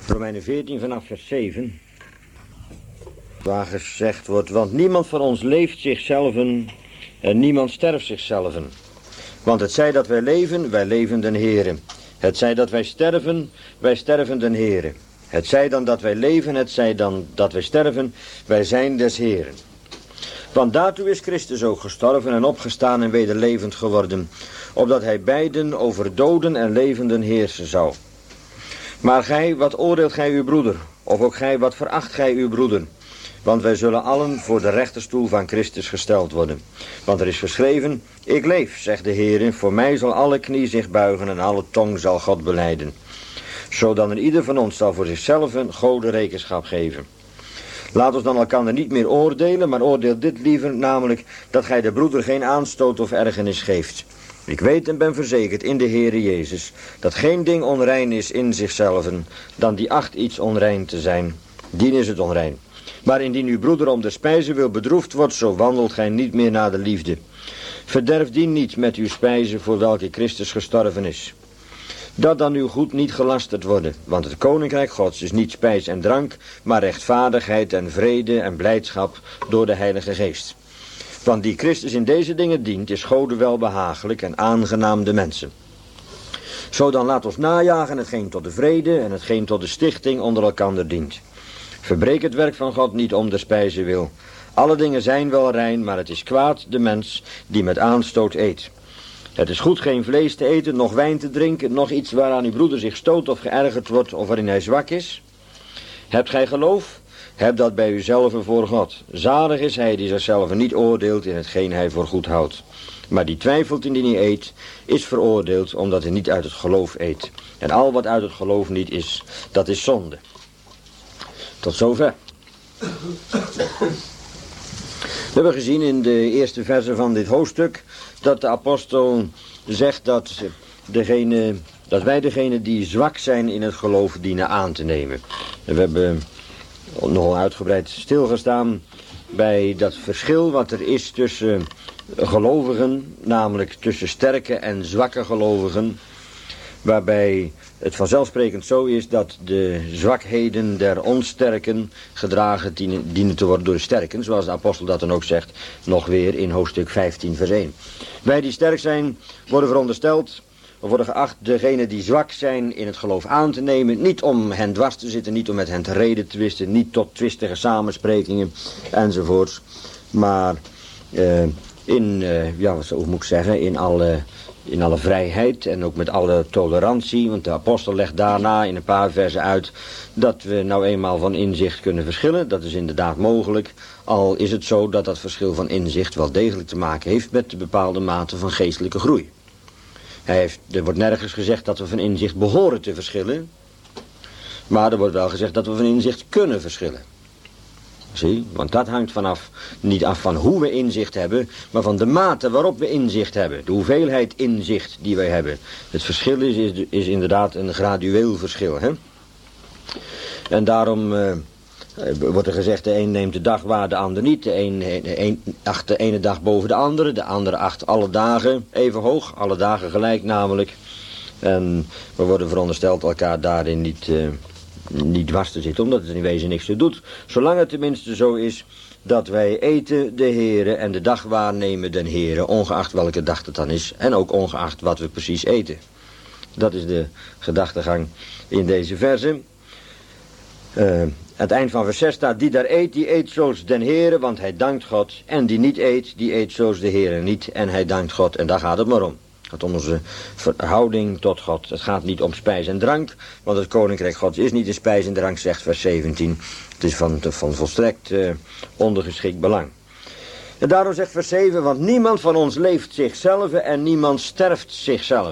Romeinen 14 vanaf vers 7. Waar gezegd wordt, want niemand van ons leeft zichzelf en niemand sterft zichzelf. Want het zij dat wij leven den Heere. Het zij dat wij sterven den Heere. Het zij dan dat wij leven, het zij dan dat wij sterven, wij zijn des Heeren. Want daartoe is Christus ook gestorven en opgestaan en weder levend geworden, opdat hij beiden over doden en levenden heersen zou. Maar gij, wat oordeelt gij uw broeder? Of ook gij, wat veracht gij uw broeder? Want wij zullen allen voor de rechterstoel van Christus gesteld worden. Want er is geschreven, ik leef, zegt de Heer, voor mij zal alle knie zich buigen en alle tong zal God belijden. Zodat er ieder van ons zal voor zichzelf een Gode rekenschap geven. Laat ons dan elkander niet meer oordelen, maar oordeel dit liever, namelijk dat gij de broeder geen aanstoot of ergernis geeft. Ik weet en ben verzekerd in de Heere Jezus, dat geen ding onrein is in zichzelf, dan die acht iets onrein te zijn, dien is het onrein. Maar indien uw broeder om de spijze wil bedroefd wordt, zo wandelt gij niet meer naar de liefde. Verderf die niet met uw spijze voor welke Christus gestorven is. Dat dan uw goed niet gelasterd worden, want het koninkrijk Gods is niet spijs en drank, maar rechtvaardigheid en vrede en blijdschap door de Heilige Geest. Want die Christus in deze dingen dient, is Gode welbehagelijk en aangenaam de mensen. Zo dan laat ons najagen hetgeen tot de vrede en hetgeen tot de stichting onder elkander dient. Verbreek het werk van God niet om de spijze wil. Alle dingen zijn wel rein, maar het is kwaad de mens die met aanstoot eet. Het is goed geen vlees te eten, noch wijn te drinken, noch iets waaraan uw broeder zich stoot of geërgerd wordt of waarin hij zwak is. Hebt gij geloof? Heb dat bij uzelf voor God. Zalig is hij die zichzelf niet oordeelt in hetgeen hij voor goed houdt. Maar die twijfelt indien hij eet, is veroordeeld omdat hij niet uit het geloof eet. En al wat uit het geloof niet is, dat is zonde. Tot zover. We hebben gezien in de eerste verse van dit hoofdstuk dat de apostel zegt dat wij degene die zwak zijn in het geloof dienen aan te nemen. En we hebben nogal uitgebreid stilgestaan bij dat verschil wat er is tussen gelovigen, namelijk tussen sterke en zwakke gelovigen, waarbij het vanzelfsprekend zo is dat de zwakheden der onsterken gedragen dienen te worden door de sterken, zoals de apostel dat dan ook zegt, nog weer in hoofdstuk 15 vers 1. Wij die sterk zijn worden verondersteld, of worden geacht degene die zwak zijn in het geloof aan te nemen, niet om hen dwars te zitten, niet om met hen te reden twisten, niet tot twistige samensprekingen enzovoorts, maar in alle vrijheid en ook met alle tolerantie, want de apostel legt daarna in een paar versen uit dat we nou eenmaal van inzicht kunnen verschillen. Dat is inderdaad mogelijk, al is het zo dat dat verschil van inzicht wel degelijk te maken heeft met de bepaalde mate van geestelijke groei. Er wordt nergens gezegd dat we van inzicht behoren te verschillen, maar er wordt wel gezegd dat we van inzicht kunnen verschillen. Zie, want dat hangt niet af van hoe we inzicht hebben, maar van de mate waarop we inzicht hebben. De hoeveelheid inzicht die wij hebben. Het verschil is inderdaad een gradueel verschil. Hè? En daarom wordt er gezegd, de een neemt de dag waar, de ander niet. De een acht de ene dag boven de andere acht alle dagen even hoog. Alle dagen gelijk namelijk. En we worden verondersteld elkaar daarin niet dwars te zitten, omdat het in wezen niks te doet. Zolang het tenminste zo is dat wij eten de Heere en de dag waarnemen den Heere, ongeacht welke dag het dan is en ook ongeacht wat we precies eten. Dat is de gedachtegang in deze verse. Aan het eind van vers 6 staat, die daar eet, die eet zoals den Heere, want hij dankt God. En die niet eet, die eet zoals de Heere niet en hij dankt God. En daar gaat het maar om. Het gaat om onze verhouding tot God. Het gaat niet om spijs en drank, want het koninkrijk Gods is niet in spijs en drank, zegt vers 17. Het is van volstrekt ondergeschikt belang. En daarom zegt vers 7, want niemand van ons leeft zichzelf en niemand sterft zichzelf.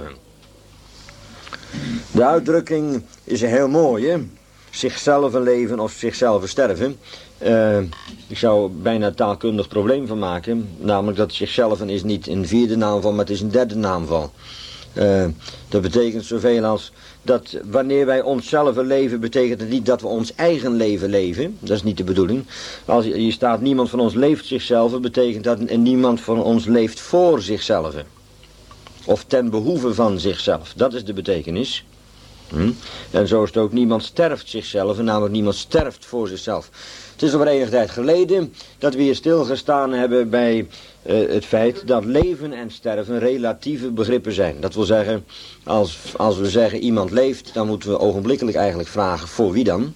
De uitdrukking is een heel mooie. Zichzelf leven of zichzelf sterven. Ik zou bijna een taalkundig probleem van maken. Namelijk dat zichzelf is niet een vierde naamval, maar het is een derde naamval. Dat betekent zoveel als dat wanneer wij onszelf leven, betekent het niet dat we ons eigen leven leven. Dat is niet de bedoeling. Als hier staat niemand van ons leeft zichzelf, betekent dat niemand van ons leeft voor zichzelf. Of ten behoeve van zichzelf. Dat is de betekenis. En zo is het ook, niemand sterft zichzelf, namelijk niemand sterft voor zichzelf. Het is al maar enige tijd geleden dat we hier stilgestaan hebben bij het feit dat leven en sterven relatieve begrippen zijn. Dat wil zeggen, als we zeggen iemand leeft, dan moeten we ogenblikkelijk eigenlijk vragen voor wie dan?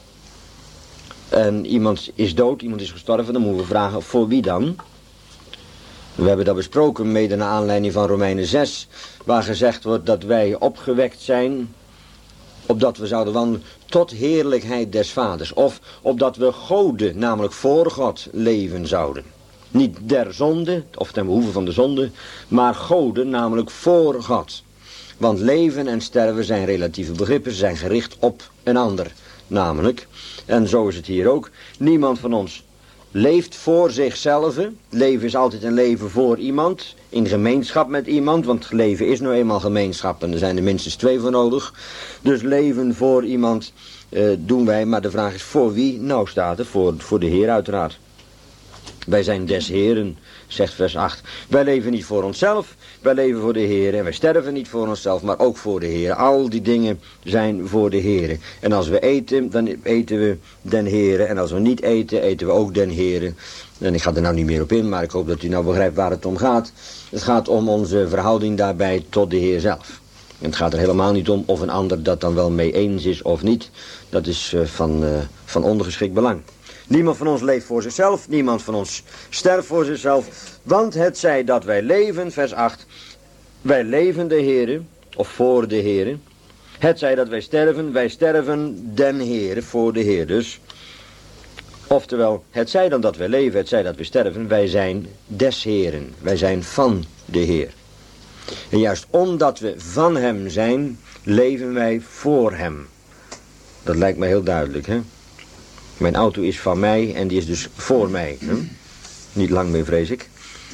En iemand is dood, iemand is gestorven, dan moeten we vragen voor wie dan? We hebben dat besproken mede naar aanleiding van Romeinen 6, waar gezegd wordt dat wij opgewekt zijn, opdat we zouden wandelen tot heerlijkheid des vaders. Of opdat we goden, namelijk voor God, leven zouden. Niet der zonde, of ten behoeve van de zonde, maar goden, namelijk voor God. Want leven en sterven zijn relatieve begrippen, ze zijn gericht op een ander. Namelijk, en zo is het hier ook, niemand van ons leeft voor zichzelf. Leven is altijd een leven voor iemand, in gemeenschap met iemand, want leven is nou eenmaal gemeenschap en er zijn er minstens 2 voor nodig. Dus leven voor iemand doen wij, maar de vraag is voor wie? Nou staat er, voor de Heer uiteraard. Wij zijn des Heren, zegt vers 8. Wij leven niet voor onszelf, wij leven voor de Heer. En wij sterven niet voor onszelf, maar ook voor de Heer. Al die dingen zijn voor de Heer. En als we eten, dan eten we den Heer. En als we niet eten, eten we ook den Heer. En ik ga er nou niet meer op in, maar ik hoop dat u nou begrijpt waar het om gaat. Het gaat om onze verhouding daarbij tot de Heer zelf. En het gaat er helemaal niet om of een ander dat dan wel mee eens is of niet. Dat is van ondergeschikt belang. Niemand van ons leeft voor zichzelf, niemand van ons sterft voor zichzelf. Want het zij dat wij leven, vers 8, wij leven de Heere, of voor de Heere. Het zij dat wij sterven den Heere, voor de Heer dus. Oftewel, het zij dan dat wij leven, het zij dat wij sterven, wij zijn des Heeren, wij zijn van de Heer. En juist omdat we van hem zijn, leven wij voor hem. Dat lijkt me heel duidelijk, hè? Mijn auto is van mij en die is dus voor mij. Hè? Niet lang meer, vrees ik.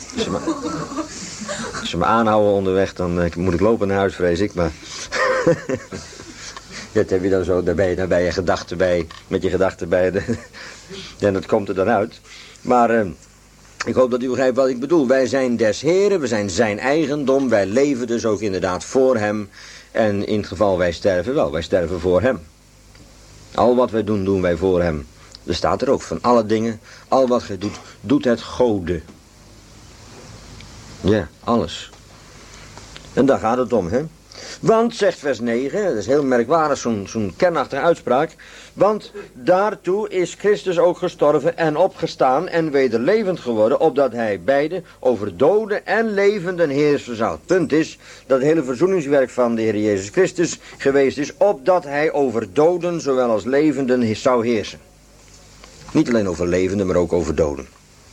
Als ze me aanhouden onderweg, dan moet ik lopen naar huis, vrees ik. Maar dat heb je dan zo, daarbij je gedachten bij, met je gedachten bij. En dat komt er dan uit. Maar ik hoop dat u begrijpt wat ik bedoel. Wij zijn des Heren, we zijn zijn eigendom. Wij leven dus ook inderdaad voor hem. En in het geval wij sterven, wel, wij sterven voor hem. Al wat wij doen, doen wij voor hem. Er staat er ook van alle dingen, al wat gij doet, doet het gode. Ja, alles. En daar gaat het om, hè. Want, zegt vers 9, dat is heel merkwaardig, zo'n kernachtige uitspraak. Want daartoe is Christus ook gestorven en opgestaan en weder levend geworden, opdat hij beide over doden en levenden heersen zou. Het punt is dat het hele verzoeningswerk van de Heer Jezus Christus geweest is, opdat hij over doden zowel als levenden zou heersen. Niet alleen over levenden, maar ook over doden.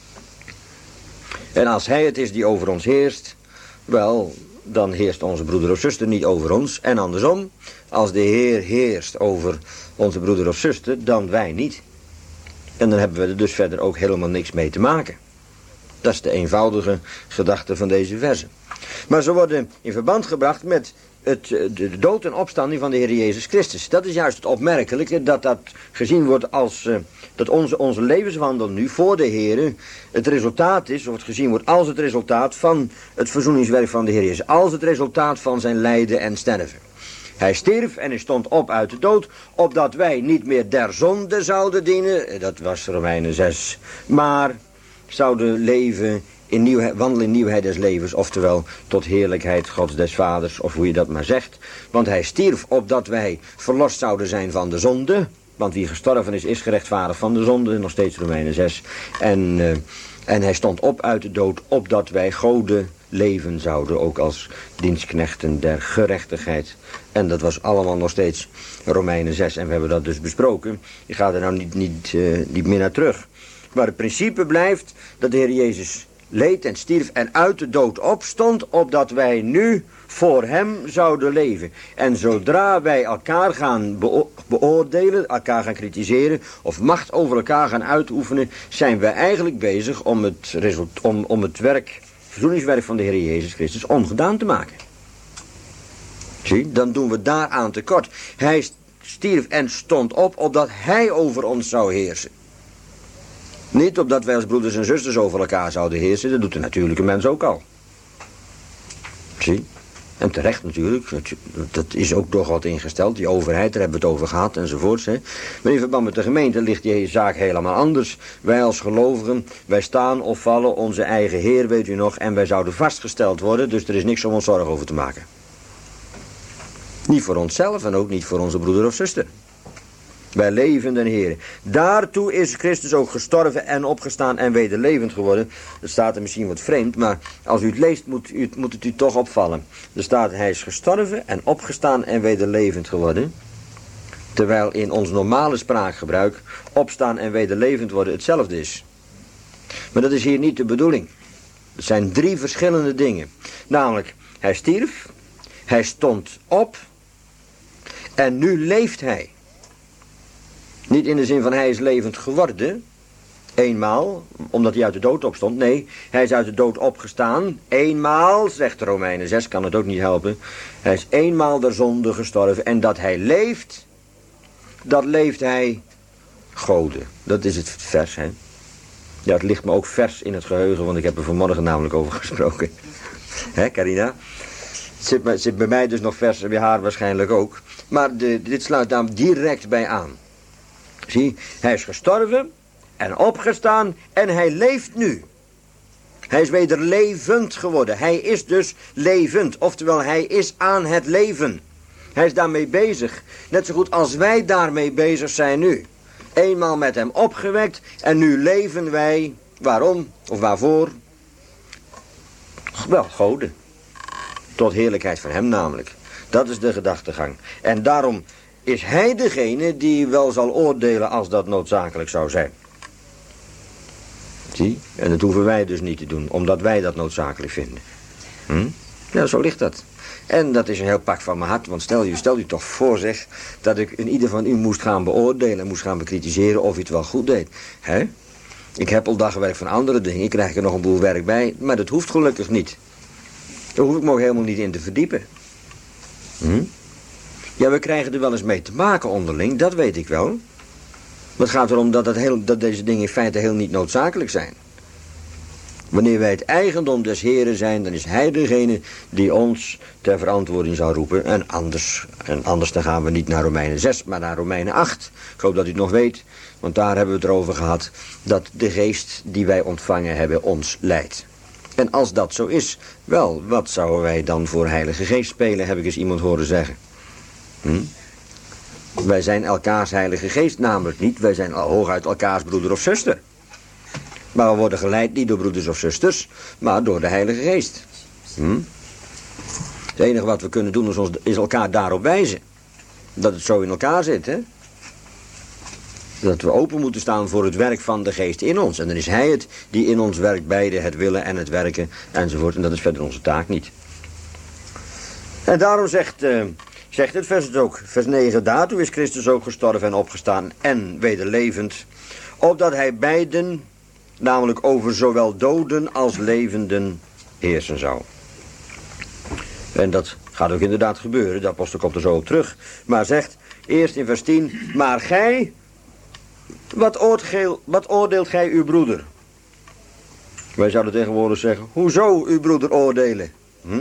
En als hij het is die over ons heerst, wel, dan heerst onze broeder of zuster niet over ons. En andersom, als de Heer heerst over onze broeder of zuster, dan wij niet. En dan hebben we er dus verder ook helemaal niks mee te maken. Dat is de eenvoudige gedachte van deze verse. Maar ze worden in verband gebracht met de dood en opstanding van de Heer Jezus Christus. Dat is juist het opmerkelijke, dat gezien wordt als dat onze levenswandel nu voor de Heer het resultaat is, of het gezien wordt als het resultaat van het verzoeningswerk van de Heer Jezus. Als het resultaat van zijn lijden en sterven. Hij stierf en hij stond op uit de dood, opdat wij niet meer der zonde zouden dienen, dat was Romeinen 6, maar zouden leven wandelen in nieuwheid des levens, oftewel tot heerlijkheid Gods des Vaders, of hoe je dat maar zegt. Want hij stierf opdat wij verlost zouden zijn van de zonde, want wie gestorven is, is gerechtvaardigd van de zonde, nog steeds Romeinen 6. En hij stond op uit de dood, opdat wij goden leven zouden, ook als dienstknechten der gerechtigheid. En dat was allemaal nog steeds Romeinen 6, en we hebben dat dus besproken. Je gaat er nou niet meer naar terug. Maar het principe blijft dat de Heer Jezus leed en stierf en uit de dood opstond, opdat wij nu voor hem zouden leven. En zodra wij elkaar gaan beoordelen, elkaar gaan kritiseren, of macht over elkaar gaan uitoefenen, zijn wij eigenlijk bezig om het verzoeningswerk van de Heer Jezus Christus ongedaan te maken. Zie, dan doen we daaraan tekort. Hij stierf en stond op, opdat hij over ons zou heersen. Niet opdat wij als broeders en zusters over elkaar zouden heersen. Dat doet de natuurlijke mens ook al. Zie. En terecht natuurlijk, dat is ook door God ingesteld. Die overheid, daar hebben we het over gehad enzovoorts. Hè. Maar in verband met de gemeente ligt die zaak helemaal anders. Wij als gelovigen, wij staan of vallen onze eigen Heer, weet u nog. En wij zouden vastgesteld worden, dus er is niks om ons zorgen over te maken. Niet voor onszelf en ook niet voor onze broeder of zuster. Wij leven den Heer. Daartoe is Christus ook gestorven en opgestaan en wederlevend geworden. Dat staat er misschien wat vreemd, maar als u het leest moet het u toch opvallen. Er staat, hij is gestorven en opgestaan en wederlevend geworden. Terwijl in ons normale spraakgebruik opstaan en wederlevend worden hetzelfde is. Maar dat is hier niet de bedoeling. Het zijn 3 verschillende dingen. Namelijk, hij stierf, hij stond op en nu leeft hij. Niet in de zin van hij is levend geworden, eenmaal, omdat hij uit de dood opstond. Nee, hij is uit de dood opgestaan, eenmaal, zegt de Romeinen 6, kan het ook niet helpen. Hij is eenmaal der zonde gestorven en dat hij leeft, dat leeft hij Gode. Dat is het vers, hè. Ja, het ligt me ook vers in het geheugen, want ik heb er vanmorgen namelijk over gesproken. Hè, Carina? Het zit bij mij dus nog vers en bij haar waarschijnlijk ook. Maar dit sluit daar direct bij aan. Zie, hij is gestorven en opgestaan en hij leeft nu. Hij is weder levend geworden. Hij is dus levend, oftewel hij is aan het leven. Hij is daarmee bezig, net zo goed als wij daarmee bezig zijn nu. Eenmaal met hem opgewekt en nu leven wij, waarom of waarvoor? Wel, Gode. Tot heerlijkheid van hem namelijk. Dat is de gedachtegang. En daarom is hij degene die wel zal oordelen als dat noodzakelijk zou zijn. Zie? En dat hoeven wij dus niet te doen, omdat wij dat noodzakelijk vinden. Ja, zo ligt dat. En dat is een heel pak van mijn hart, want stel u toch voor, zeg, dat ik in ieder van u moest gaan beoordelen, moest gaan bekritiseren of u het wel goed deed. Hè? Ik heb al dagwerk van andere dingen, ik krijg er nog een boel werk bij, maar dat hoeft gelukkig niet. Daar hoef ik me ook helemaal niet in te verdiepen. Ja, we krijgen er wel eens mee te maken onderling, dat weet ik wel. Maar het gaat erom dat deze dingen in feite heel niet noodzakelijk zijn. Wanneer wij het eigendom des Heren zijn, dan is hij degene die ons ter verantwoording zal roepen. En anders dan gaan we niet naar Romeinen 6, maar naar Romeinen 8. Ik hoop dat u het nog weet, want daar hebben we het erover gehad, dat de geest die wij ontvangen hebben ons leidt. En als dat zo is, wel, wat zouden wij dan voor Heilige Geest spelen, heb ik eens iemand horen zeggen. Wij zijn elkaars Heilige Geest namelijk niet, wij zijn hooguit elkaars broeder of zuster. Maar we worden geleid niet door broeders of zusters, maar door de Heilige Geest. Het enige wat we kunnen doen is elkaar daarop wijzen. Dat het zo in elkaar zit, hè. Dat we open moeten staan voor het werk van de Geest in ons. En dan is hij het die in ons werkt, beide het willen en het werken enzovoort. En dat is verder onze taak niet. En daarom zegt het vers het ook, vers 9, daartoe is Christus ook gestorven en opgestaan en wederlevend, opdat hij beiden, namelijk over zowel doden als levenden, heersen zou. En dat gaat ook inderdaad gebeuren, de apostel komt er zo op terug. Maar zegt, eerst in vers 10, maar gij, wat oordeelt gij uw broeder? Wij zouden tegenwoordig zeggen, hoezo uw broeder oordelen?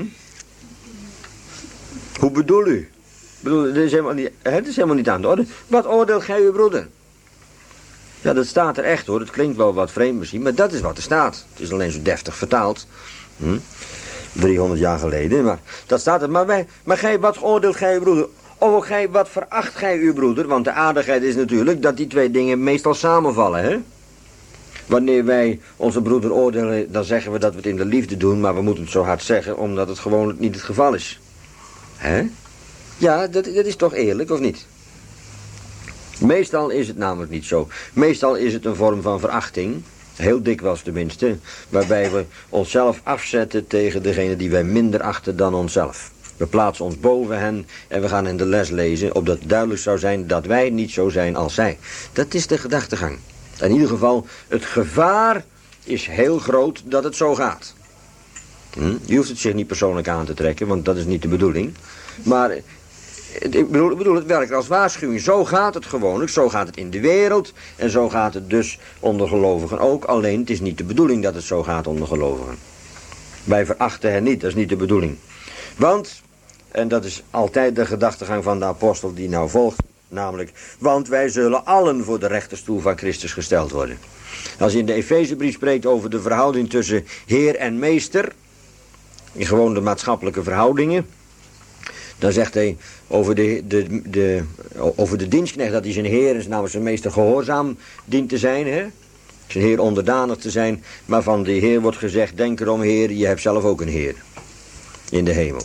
Hoe bedoel u? Het is helemaal niet aan de orde. Wat oordeelt gij uw broeder? Ja, dat staat er echt hoor. Het klinkt wel wat vreemd misschien, maar dat is wat er staat. Het is alleen zo deftig vertaald. 300 jaar geleden, maar dat staat er. Maar gij, wat oordeelt gij uw broeder? Of gij, wat veracht gij uw broeder? Want de aardigheid is natuurlijk dat die 2 dingen meestal samenvallen, hè? Wanneer wij onze broeder oordelen, dan zeggen we dat we het in de liefde doen, maar we moeten het zo hard zeggen, omdat het gewoon niet het geval is. Hè? Ja, dat is toch eerlijk, of niet? Meestal is het namelijk niet zo. Meestal is het een vorm van verachting, heel dikwijls tenminste, waarbij we onszelf afzetten tegen degene die wij minder achten dan onszelf. We plaatsen ons boven hen en we gaan hen de les lezen, opdat het duidelijk zou zijn dat wij niet zo zijn als zij. Dat is de gedachtegang. In ieder geval, het gevaar is heel groot dat het zo gaat. Je hoeft het zich niet persoonlijk aan te trekken, want dat is niet de bedoeling. Maar ik bedoel, het werkt als waarschuwing. Zo gaat het gewoonlijk, zo gaat het in de wereld. En zo gaat het dus onder gelovigen ook. Alleen het is niet de bedoeling dat het zo gaat onder gelovigen. Wij verachten hen niet, dat is niet de bedoeling. Want En dat is altijd de gedachtegang van de apostel die nou volgt. Namelijk, want wij zullen allen voor de rechterstoel van Christus gesteld worden. Als hij in de Efezebrief spreekt over de verhouding tussen heer en meester, in gewoon de maatschappelijke verhoudingen, dan zegt hij over de dienstknecht dat hij zijn heer en namens zijn meester gehoorzaam dient te zijn, hè? Zijn heer onderdanig te zijn, maar van de heer wordt gezegd, denk erom heer, je hebt zelf ook een heer in de hemel.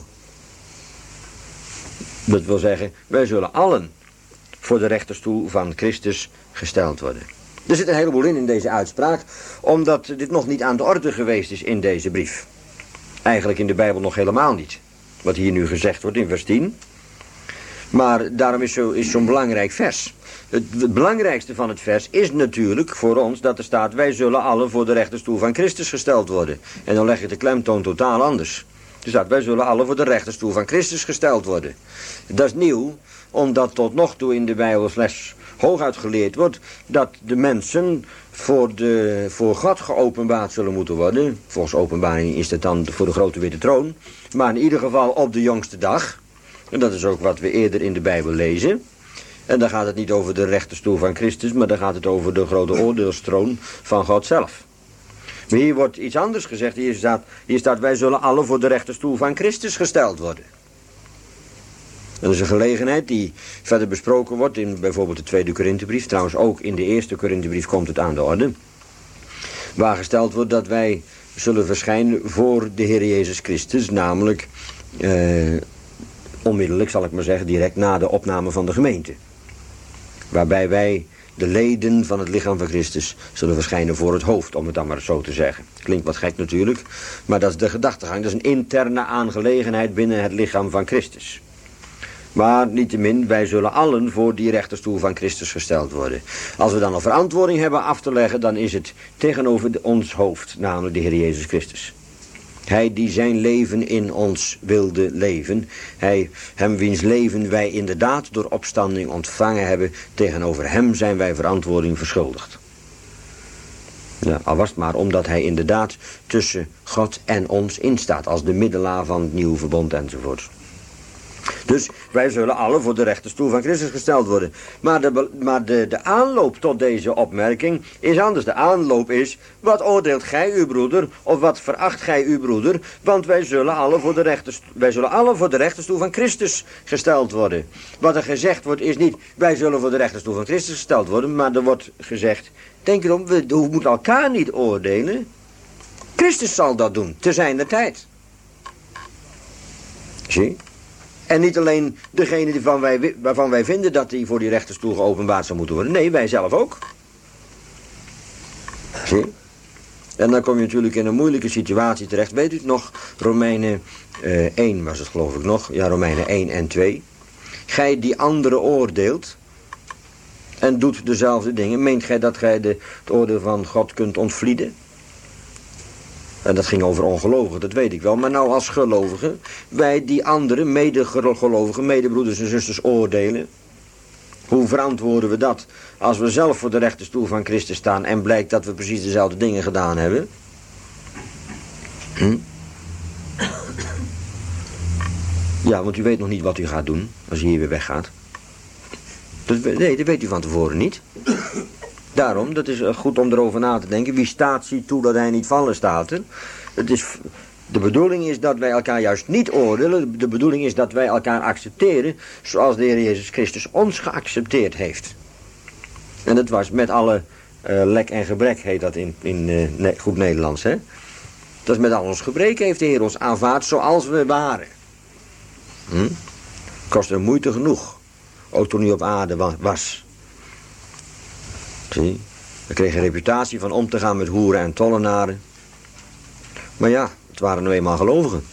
Dat wil zeggen, wij zullen allen voor de rechterstoel van Christus gesteld worden. Er zit een heleboel in deze uitspraak, omdat dit nog niet aan de orde geweest is in deze brief. Eigenlijk in de Bijbel nog helemaal niet. Wat hier nu gezegd wordt in vers 10. Maar daarom is zo'n belangrijk vers. Het belangrijkste van het vers is natuurlijk voor ons dat er staat, wij zullen allen voor de rechterstoel van Christus gesteld worden. En dan leg je de klemtoon totaal anders. Er staat, wij zullen allen voor de rechterstoel van Christus gesteld worden. Dat is nieuw, omdat tot nog toe in de Bijbel slechts hooguit geleerd wordt dat de mensen voor God geopenbaard zullen moeten worden. Volgens openbaring is dat dan voor de grote witte troon. Maar in ieder geval op de jongste dag. En dat is ook wat we eerder in de Bijbel lezen. En dan gaat het niet over de rechterstoel van Christus, maar dan gaat het over de grote oordeelstroon van God zelf. Maar hier wordt iets anders gezegd. Hier staat wij zullen allen voor de rechterstoel van Christus gesteld worden. Dat is een gelegenheid die verder besproken wordt in bijvoorbeeld de tweede Korinthebrief. Trouwens ook in de eerste Korinthebrief komt het aan de orde. Waar gesteld wordt dat wij zullen verschijnen voor de Heer Jezus Christus. Namelijk onmiddellijk, zal ik maar zeggen, direct na de opname van de gemeente. Waarbij wij de leden van het lichaam van Christus zullen verschijnen voor het hoofd, om het dan maar zo te zeggen. Klinkt wat gek natuurlijk, maar dat is de gedachtegang. Dat is een interne aangelegenheid binnen het lichaam van Christus. Maar niettemin, wij zullen allen voor die rechterstoel van Christus gesteld worden. Als we dan een verantwoording hebben af te leggen, dan is het tegenover ons hoofd, namelijk de Heer Jezus Christus. Hij die zijn leven in ons wilde leven. Hem wiens leven wij inderdaad door opstanding ontvangen hebben. Tegenover hem zijn wij verantwoording verschuldigd. Ja, al was het maar omdat hij inderdaad tussen God en ons instaat. Als de middelaar van het nieuwe verbond enzovoort. Dus wij zullen allen voor de rechterstoel van Christus gesteld worden. Maar de aanloop tot deze opmerking is anders. De aanloop is, wat oordeelt gij uw broeder, of wat veracht gij uw broeder? Want wij zullen allen voor de rechterstoel van Christus gesteld worden. Wat er gezegd wordt is niet, wij zullen voor de rechterstoel van Christus gesteld worden. Maar er wordt gezegd, denk erom, we moeten elkaar niet oordelen. Christus zal dat doen, te zijner tijd. Zie? En niet alleen degene waarvan wij vinden dat die voor die rechterstoel geopenbaard zou moeten worden. Nee, wij zelf ook. Zie? En dan kom je natuurlijk in een moeilijke situatie terecht. Weet u het nog? Romeinen 1 was het geloof ik nog. Ja, Romeinen 1 en 2. Gij die anderen oordeelt en doet dezelfde dingen. Meent gij dat gij het oordeel van God kunt ontvlieden? En dat ging over ongelovigen, dat weet ik wel. Maar nou als gelovigen, wij die andere medegelovigen, medebroeders en zusters oordelen. Hoe verantwoorden we dat als we zelf voor de rechterstoel van Christus staan en blijkt dat we precies dezelfde dingen gedaan hebben? Ja, want u weet nog niet wat u gaat doen als u hier weer weggaat. Nee, dat weet u van tevoren niet. Daarom, dat is goed om erover na te denken. Wie staat, ziet toe dat hij niet vallen, staat er. De bedoeling is dat wij elkaar juist niet oordelen. De bedoeling is dat wij elkaar accepteren zoals de Heer Jezus Christus ons geaccepteerd heeft. En dat was met alle lek en gebrek, heet dat in goed Nederlands, hè. Dat is met al ons gebreken heeft de Heer ons aanvaard zoals we waren. Kostte moeite genoeg. Ook toen hij op aarde was. Zie, hij kreeg een reputatie van om te gaan met hoeren en tollenaren. Maar ja, het waren nu eenmaal gelovigen.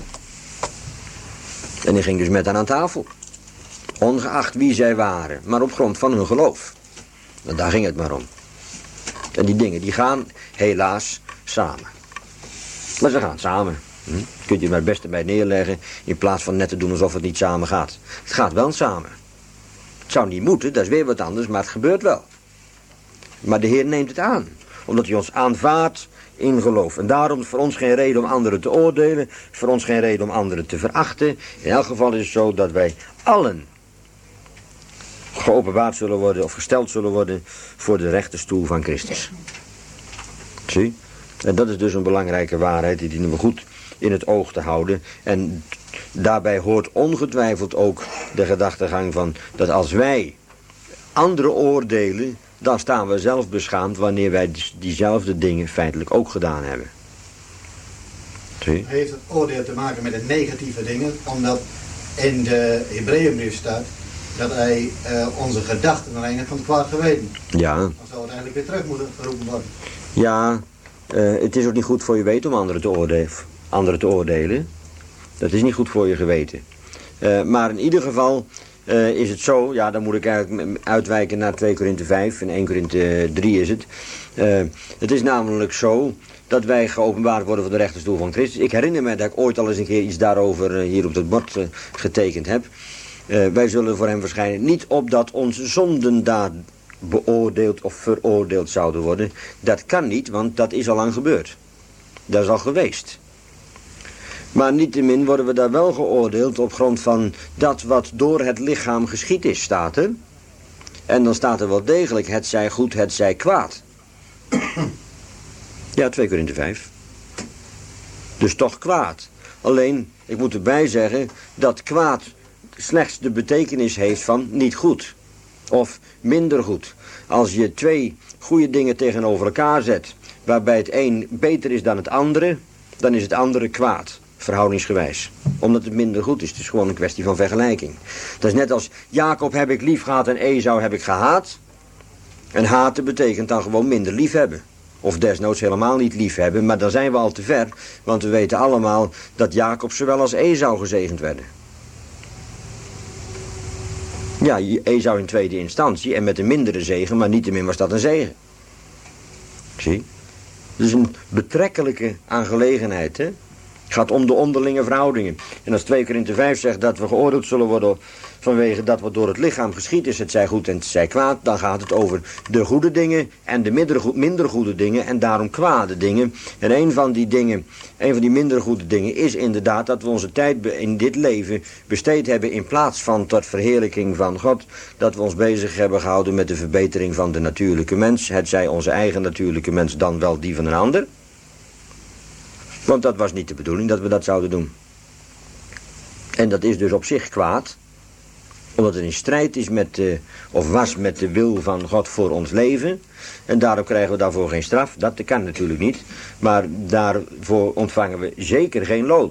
En hij ging dus met hen aan tafel. Ongeacht wie zij waren, maar op grond van hun geloof. En daar ging het maar om. En die dingen, die gaan helaas samen. Maar ze gaan samen. Kunt je er maar het beste bij neerleggen, in plaats van net te doen alsof het niet samen gaat. Het gaat wel samen. Het zou niet moeten, dat is weer wat anders, maar het gebeurt wel. Maar de Heer neemt het aan. Omdat hij ons aanvaardt in geloof. En daarom voor ons geen reden om anderen te oordelen, voor ons geen reden om anderen te verachten. In elk geval is het zo dat wij allen geopenbaard zullen worden of gesteld zullen worden voor de rechterstoel van Christus. Zie? En dat is dus een belangrijke waarheid, die dienen we goed in het oog te houden. En daarbij hoort ongetwijfeld ook de gedachtegang van dat als wij anderen oordelen, dan staan we zelf beschaamd wanneer wij diezelfde dingen feitelijk ook gedaan hebben. Zie? Heeft het oordeel te maken met de negatieve dingen, omdat in de Hebreeënbrief staat dat hij onze gedachten reinigt van het kwaad geweten. Ja. Dan zou het eigenlijk weer terug moeten geroepen worden. Ja, het is ook niet goed voor je weten om anderen te oordelen. Dat is niet goed voor je geweten. Maar in ieder geval is het zo, ja, dan moet ik eigenlijk uitwijken naar 2 Korinthe 5 en 1 Korinthe 3 is het. Het is namelijk zo dat wij geopenbaard worden voor de rechterstoel van Christus. Ik herinner me dat ik ooit al eens een keer iets daarover hier op het bord getekend heb. Wij zullen voor hem verschijnen niet opdat onze zonden daar beoordeeld of veroordeeld zouden worden. Dat kan niet, want dat is al lang gebeurd. Dat is al geweest. Maar niettemin worden we daar wel geoordeeld op grond van dat wat door het lichaam geschied is, staat er. En dan staat er wel degelijk, het zij goed, het zij kwaad. Ja, 2 Korinthe 5. Dus toch kwaad. Alleen, ik moet erbij zeggen dat kwaad slechts de betekenis heeft van niet goed. Of minder goed. Als je 2 goede dingen tegenover elkaar zet, waarbij het een beter is dan het andere, dan is het andere kwaad. Verhoudingsgewijs. Omdat het minder goed is. Het is gewoon een kwestie van vergelijking. Dat is net als Jacob heb ik lief gehad en Esau heb ik gehaat. En haten betekent dan gewoon minder lief hebben. Of desnoods helemaal niet lief hebben. Maar dan zijn we al te ver. Want we weten allemaal dat Jacob zowel als Esau gezegend werden. Ja, Esau in tweede instantie en met een mindere zegen, maar niettemin was dat een zegen. Zie? Het is een betrekkelijke aangelegenheid, hè? Het gaat om de onderlinge verhoudingen. En als 2 Korinthe 5 zegt dat we geoordeeld zullen worden vanwege dat wat door het lichaam geschied is, het zij goed en het zij kwaad, dan gaat het over de goede dingen en de minder goede dingen en daarom kwade dingen. En een van die minder goede dingen is inderdaad dat we onze tijd in dit leven besteed hebben in plaats van tot verheerlijking van God, dat we ons bezig hebben gehouden met de verbetering van de natuurlijke mens, het zij onze eigen natuurlijke mens dan wel die van een ander. Want dat was niet de bedoeling dat we dat zouden doen. En dat is dus op zich kwaad. Omdat het in strijd is was met de wil van God voor ons leven. En daarom krijgen we daarvoor geen straf. Dat kan natuurlijk niet. Maar daarvoor ontvangen we zeker geen loon.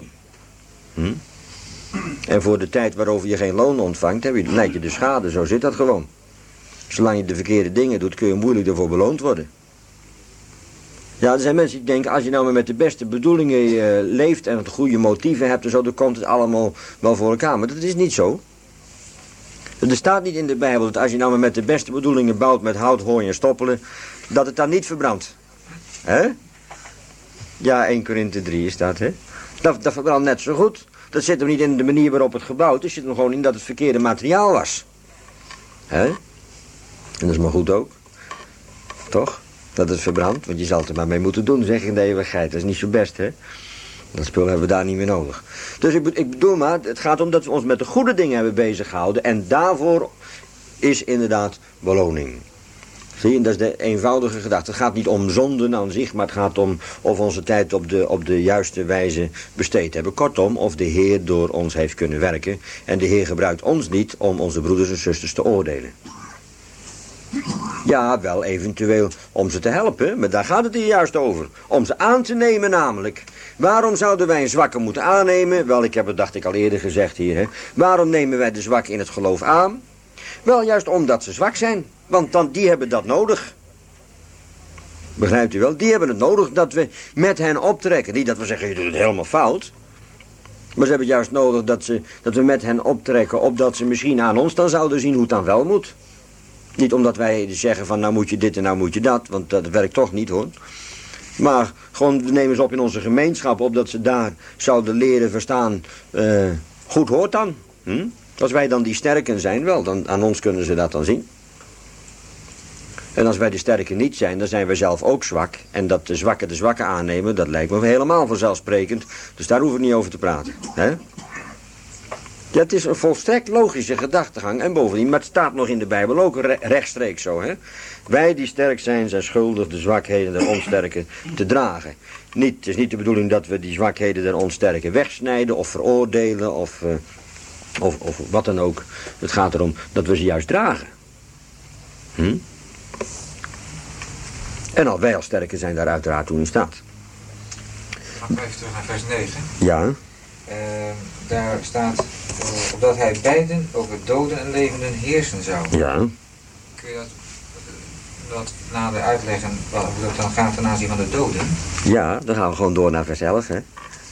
En voor de tijd waarover je geen loon ontvangt, leid je de schade. Zo zit dat gewoon. Zolang je de verkeerde dingen doet, kun je moeilijk ervoor beloond worden. Ja, er zijn mensen die denken, als je nou maar met de beste bedoelingen leeft en het goede motieven hebt en zo, dan komt het allemaal wel voor elkaar. Maar dat is niet zo. Er staat niet in de Bijbel dat als je nou maar met de beste bedoelingen bouwt met hout, hooi en stoppelen, dat het dan niet verbrandt. Hè? Ja, 1 Korinthe 3 is dat, hè? Dat verbrandt net zo goed. Dat zit er niet in de manier waarop het gebouwd is, zit er gewoon in dat het verkeerde materiaal was. Hè? En dat is maar goed ook. Toch? Dat het verbrandt, want je zal het er maar mee moeten doen, zeg ik in de eeuwigheid. Dat is niet zo best, hè? Dat spul hebben we daar niet meer nodig. Dus ik bedoel maar, het gaat om dat we ons met de goede dingen hebben bezig gehouden. En daarvoor is inderdaad beloning. Zie je, dat is de eenvoudige gedachte. Het gaat niet om zonden aan zich, maar het gaat om of onze tijd op de juiste wijze besteed hebben. Kortom, of de Heer door ons heeft kunnen werken. En de Heer gebruikt ons niet om onze broeders en zusters te oordelen. Ja, wel eventueel om ze te helpen, maar daar gaat het hier juist over. Om ze aan te nemen namelijk. Waarom zouden wij een zwakke moeten aannemen? Wel, ik heb het dacht ik al eerder gezegd hier. Hè. Waarom nemen wij de zwakke in het geloof aan? Wel, juist omdat ze zwak zijn. Want die hebben dat nodig. Begrijpt u wel? Die hebben het nodig dat we met hen optrekken. Niet dat we zeggen, je doet het helemaal fout. Maar ze hebben juist nodig dat we met hen optrekken, opdat ze misschien aan ons dan zouden zien hoe het dan wel moet. Niet omdat wij zeggen van nou moet je dit en nou moet je dat, want dat werkt toch niet hoor. Maar gewoon we nemen ze op in onze gemeenschap, opdat ze daar zouden leren verstaan, goed hoort dan. Als wij dan die sterken zijn, wel, dan aan ons kunnen ze dat dan zien. En als wij de sterke niet zijn, dan zijn wij zelf ook zwak. En dat de zwakke aannemen, dat lijkt me helemaal vanzelfsprekend. Dus daar hoeven we niet over te praten. Hè? Ja, het is een volstrekt logische gedachtegang. En bovendien, maar het staat nog in de Bijbel ook rechtstreeks zo. Hè? Wij die sterk zijn schuldig de zwakheden der onsterken te dragen. Het is niet de bedoeling dat we die zwakheden der onsterken wegsnijden of veroordelen of wat dan ook. Het gaat erom dat we ze juist dragen. En al wij als sterken zijn daar uiteraard toe in staat. Mag ik even terug naar vers 9? Ja. Daar staat, opdat hij beiden over doden en levenden heersen zou. Ja. Kun je dat nader uitleggen, hoe dat dan gaat ten aanzien van de doden? Ja, dan gaan we gewoon door naar vers 11, hè.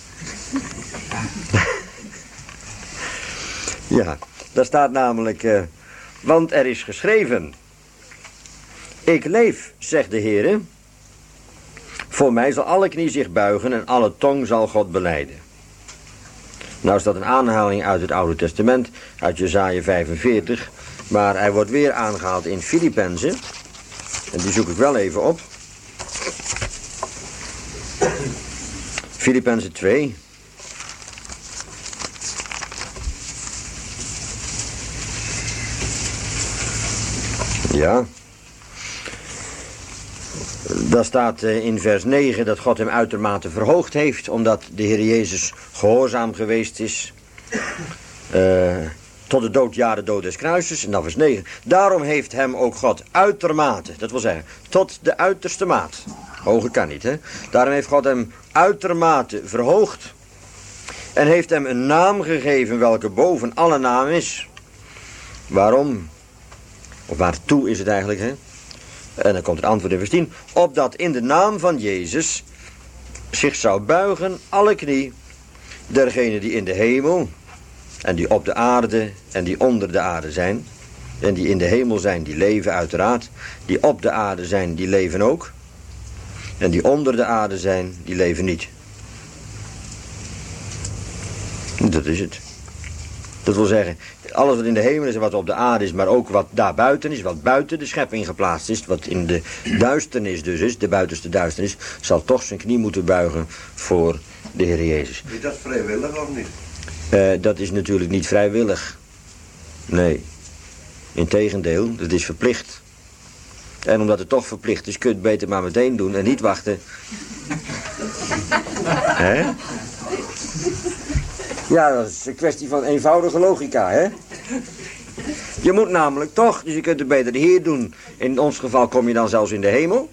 Ja, daar staat namelijk, want er is geschreven, ik leef, zegt de Heere, voor mij zal alle knie zich buigen en alle tong zal God belijden. Nou is dat een aanhaling uit het Oude Testament, uit Jesaja 45, maar hij wordt weer aangehaald in Filippenzen, en die zoek ik wel even op. Filippenzen 2. Ja. Daar staat in vers 9 dat God hem uitermate verhoogd heeft, omdat de Heer Jezus gehoorzaam geweest is tot de dood, ja, de dood des kruises. En dan vers 9. Daarom heeft hem ook God uitermate, dat wil zeggen, tot de uiterste maat. Hoger kan niet, hè. Daarom heeft God hem uitermate verhoogd en heeft hem een naam gegeven welke boven alle naam is. Waarom? Of waartoe is het eigenlijk, hè? En dan komt het antwoord in vers 10. Opdat in de naam van Jezus zich zou buigen alle knie dergenen die in de hemel en die op de aarde en die onder de aarde zijn. En die in de hemel zijn, die leven uiteraard. Die op de aarde zijn, die leven ook. En die onder de aarde zijn, die leven niet. Dat is het. Dat wil zeggen, alles wat in de hemel is en wat op de aarde is, maar ook wat daar buiten is, wat buiten de schepping geplaatst is, wat in de duisternis dus is, de buitenste duisternis, zal toch zijn knie moeten buigen voor de Heer Jezus. Is dat vrijwillig of niet? Dat is natuurlijk niet vrijwillig. Nee. Integendeel, dat is verplicht. En omdat het toch verplicht is, kun je het beter maar meteen doen en niet wachten. Hè? Ja, dat is een kwestie van eenvoudige logica, hè? Je moet namelijk toch, dus je kunt het beter hier doen. In ons geval kom je dan zelfs in de hemel.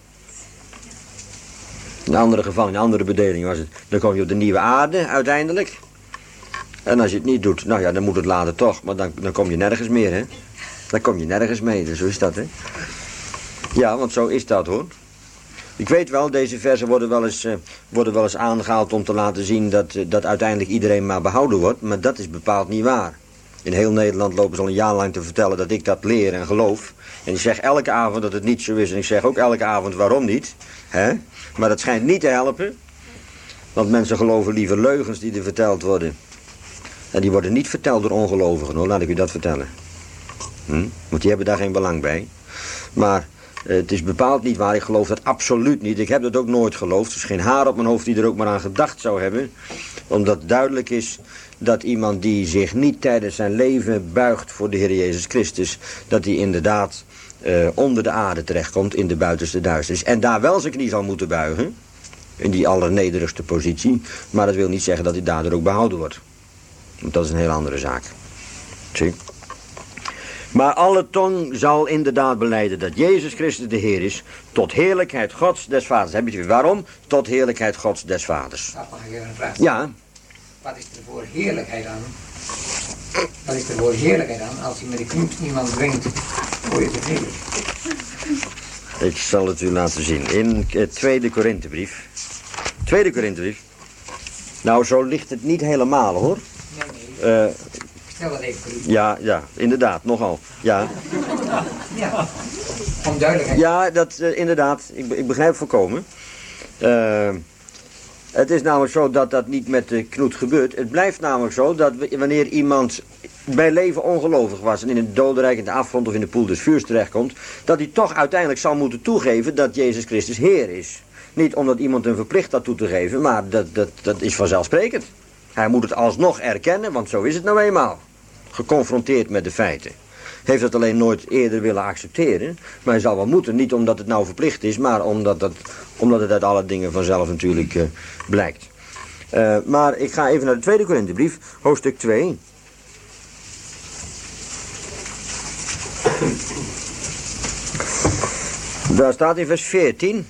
In andere geval, in een andere bedeling was het, dan kom je op de nieuwe aarde uiteindelijk. En als je het niet doet, nou ja, dan moet het later toch. Maar dan kom je nergens meer, hè? Dan kom je nergens mee, dus zo is dat, hè? Ja, want zo is dat, hoor. Ik weet wel, deze versen worden wel eens aangehaald om te laten zien dat uiteindelijk iedereen maar behouden wordt. Maar dat is bepaald niet waar. In heel Nederland lopen ze al een jaar lang te vertellen dat ik dat leer en geloof. En ik zeg elke avond dat het niet zo is. En ik zeg ook elke avond waarom niet. Hè? Maar dat schijnt niet te helpen. Want mensen geloven liever leugens die er verteld worden. En die worden niet verteld door ongelovigen, hoor. Laat ik u dat vertellen. Want die hebben daar geen belang bij. Maar het is bepaald niet waar. Ik geloof dat absoluut niet. Ik heb dat ook nooit geloofd. Er is geen haar op mijn hoofd die er ook maar aan gedacht zou hebben. Omdat duidelijk is dat iemand die zich niet tijdens zijn leven buigt voor de Heer Jezus Christus, dat hij inderdaad onder de aarde terechtkomt in de buitenste duisternis. En daar wel zijn knie zal moeten buigen. In die allernederigste positie. Maar dat wil niet zeggen dat hij daardoor ook behouden wordt. Want dat is een heel andere zaak. Zie? Maar alle tong zal inderdaad belijden dat Jezus Christus de Heer is, tot heerlijkheid Gods des Vaders. Heb je het weer? Waarom? Tot heerlijkheid Gods des Vaders. Dat mag ik even vragen. Ja. Wat is er voor heerlijkheid aan? Wat is er voor heerlijkheid aan als je met de knoet iemand dwingt voor je te geven? Ik zal het u laten zien. In het tweede Korinthebrief. Tweede Korinthebrief. Nou, zo ligt het niet helemaal, hoor. Nee. Stel dat even voor u. Ja, inderdaad, nogal. Ja, Ja, om duidelijkheid. ja dat inderdaad. Ik begrijp volkomen. Het is namelijk zo dat dat niet met de knoet gebeurt. Het blijft namelijk zo dat wanneer iemand bij leven ongelovig was en in het dodenrijk, in de afgrond of in de poel des vuurs terechtkomt, dat hij toch uiteindelijk zal moeten toegeven dat Jezus Christus Heer is. Niet omdat iemand hem verplicht dat toe te geven, maar dat is vanzelfsprekend. Hij moet het alsnog erkennen, want zo is het nou eenmaal. Geconfronteerd met de feiten. Heeft het alleen nooit eerder willen accepteren, maar hij zal wel moeten. Niet omdat het nou verplicht is, maar omdat het uit alle dingen vanzelf natuurlijk blijkt. Maar ik ga even naar de tweede Korinthebrief, hoofdstuk 2. Daar staat in vers 14.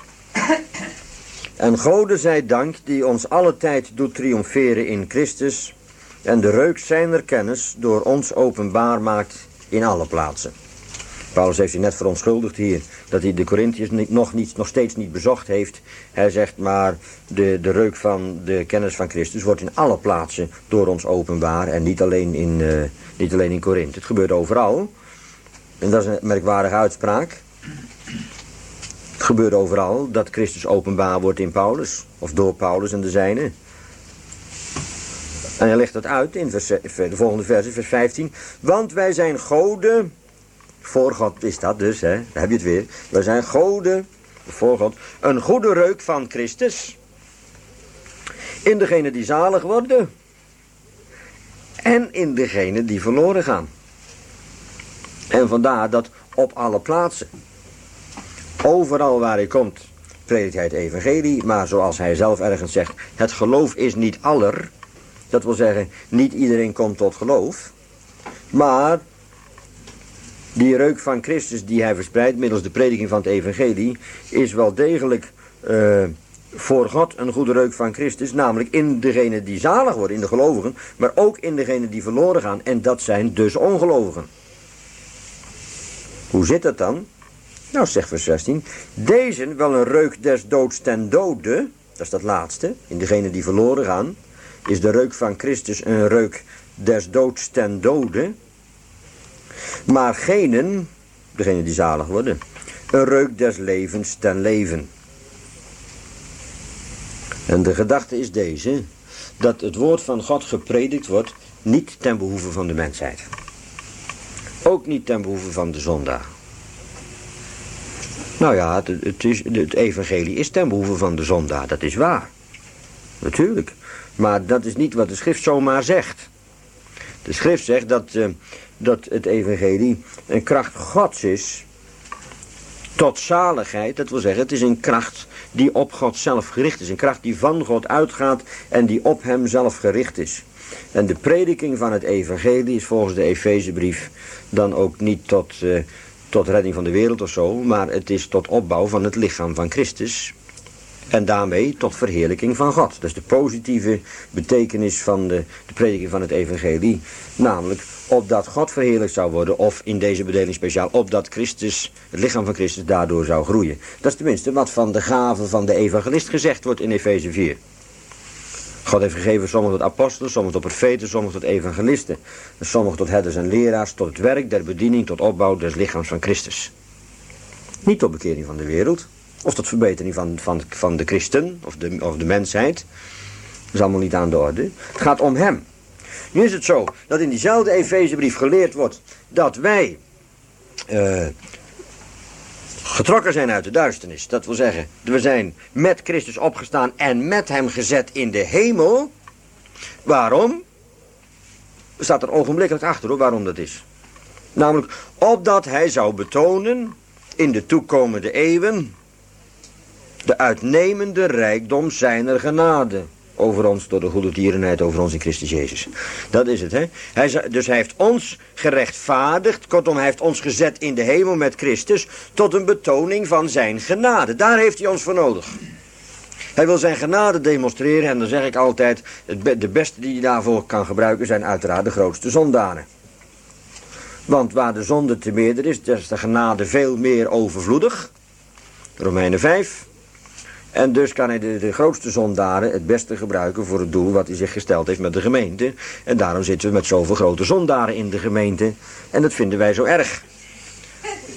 En Gode zij dank die ons alle tijd doet triomferen in Christus en de reuk zijner kennis door ons openbaar maakt in alle plaatsen. Paulus heeft zich net verontschuldigd hier dat hij de Korinthiërs nog steeds niet bezocht heeft. Hij zegt maar de reuk van de kennis van Christus wordt in alle plaatsen door ons openbaar en niet alleen in Korinthe. Het gebeurt overal. En dat is een merkwaardige uitspraak. Het gebeurt overal dat Christus openbaar wordt in Paulus. Of door Paulus en de zijnen. En hij legt dat uit in de volgende verse, vers 15. Want wij zijn goden. Voor God is dat dus, hè. Daar heb je het weer. Wij zijn goden. Voor God. Een goede reuk van Christus. In degene die zalig worden. En in degene die verloren gaan. En vandaar dat op alle plaatsen. Overal waar hij komt, predikt hij het evangelie. Maar zoals hij zelf ergens zegt, het geloof is niet aller. Dat wil zeggen, niet iedereen komt tot geloof. Maar die reuk van Christus die hij verspreidt middels de prediking van het evangelie, is wel degelijk voor God een goede reuk van Christus. Namelijk in degenen die zalig worden, in de gelovigen. Maar ook in degenen die verloren gaan. En dat zijn dus ongelovigen. Hoe zit dat dan? Nou, zegt vers 16. Deze wel een reuk des doods ten dode. Dat is dat laatste. In degenen die verloren gaan. Is de reuk van Christus een reuk des doods ten dode. Maar genen, degenen die zalig worden, een reuk des levens ten leven. En de gedachte is deze. Dat het woord van God gepredikt wordt. Niet ten behoeve van de mensheid. Ook niet ten behoeve van de zondaar. Nou ja, het evangelie is ten behoeve van de zondaar, dat is waar. Natuurlijk. Maar dat is niet wat de schrift zomaar zegt. De schrift zegt dat het evangelie een kracht Gods is tot zaligheid. Dat wil zeggen, het is een kracht die op God zelf gericht is. Een kracht die van God uitgaat en die op hem zelf gericht is. En de prediking van het evangelie is volgens de Efezebrief dan ook niet tot redding van de wereld of zo, maar het is tot opbouw van het lichaam van Christus. En daarmee tot verheerlijking van God. Dat is de positieve betekenis van de prediking van het evangelie. Namelijk, opdat God verheerlijkt zou worden, of in deze bedeling speciaal, opdat Christus, het lichaam van Christus daardoor zou groeien. Dat is tenminste wat van de gave van de evangelist gezegd wordt in Efeze 4. God heeft gegeven sommigen tot apostelen, sommigen tot profeten, sommigen tot evangelisten. En sommigen tot herders en leraars, tot het werk der bediening, tot opbouw des lichaams van Christus. Niet tot bekering van de wereld, of tot verbetering van de christen, of de mensheid. Dat is allemaal niet aan de orde. Het gaat om hem. Nu is het zo, dat in diezelfde Efezebrief geleerd wordt, dat wij getrokken zijn uit de duisternis. Dat wil zeggen, we zijn met Christus opgestaan en met hem gezet in de hemel. Waarom? Er staat er ogenblikkelijk achter hoor, waarom dat is. Namelijk, opdat hij zou betonen in de toekomende eeuwen de uitnemende rijkdom zijner genade over ons door de goedertierenheid over ons in Christus Jezus. Dat is het, hè. Dus hij heeft ons gerechtvaardigd, kortom, hij heeft ons gezet in de hemel met Christus tot een betoning van zijn genade. Daar heeft hij ons voor nodig. Hij wil zijn genade demonstreren en dan zeg ik altijd, de beste die hij daarvoor kan gebruiken zijn uiteraard de grootste zondaren. Want waar de zonde te meerder is de genade veel meer overvloedig. Romeinen 5. En dus kan hij de grootste zondaren het beste gebruiken voor het doel wat hij zich gesteld heeft met de gemeente. En daarom zitten we met zoveel grote zondaren in de gemeente. En dat vinden wij zo erg.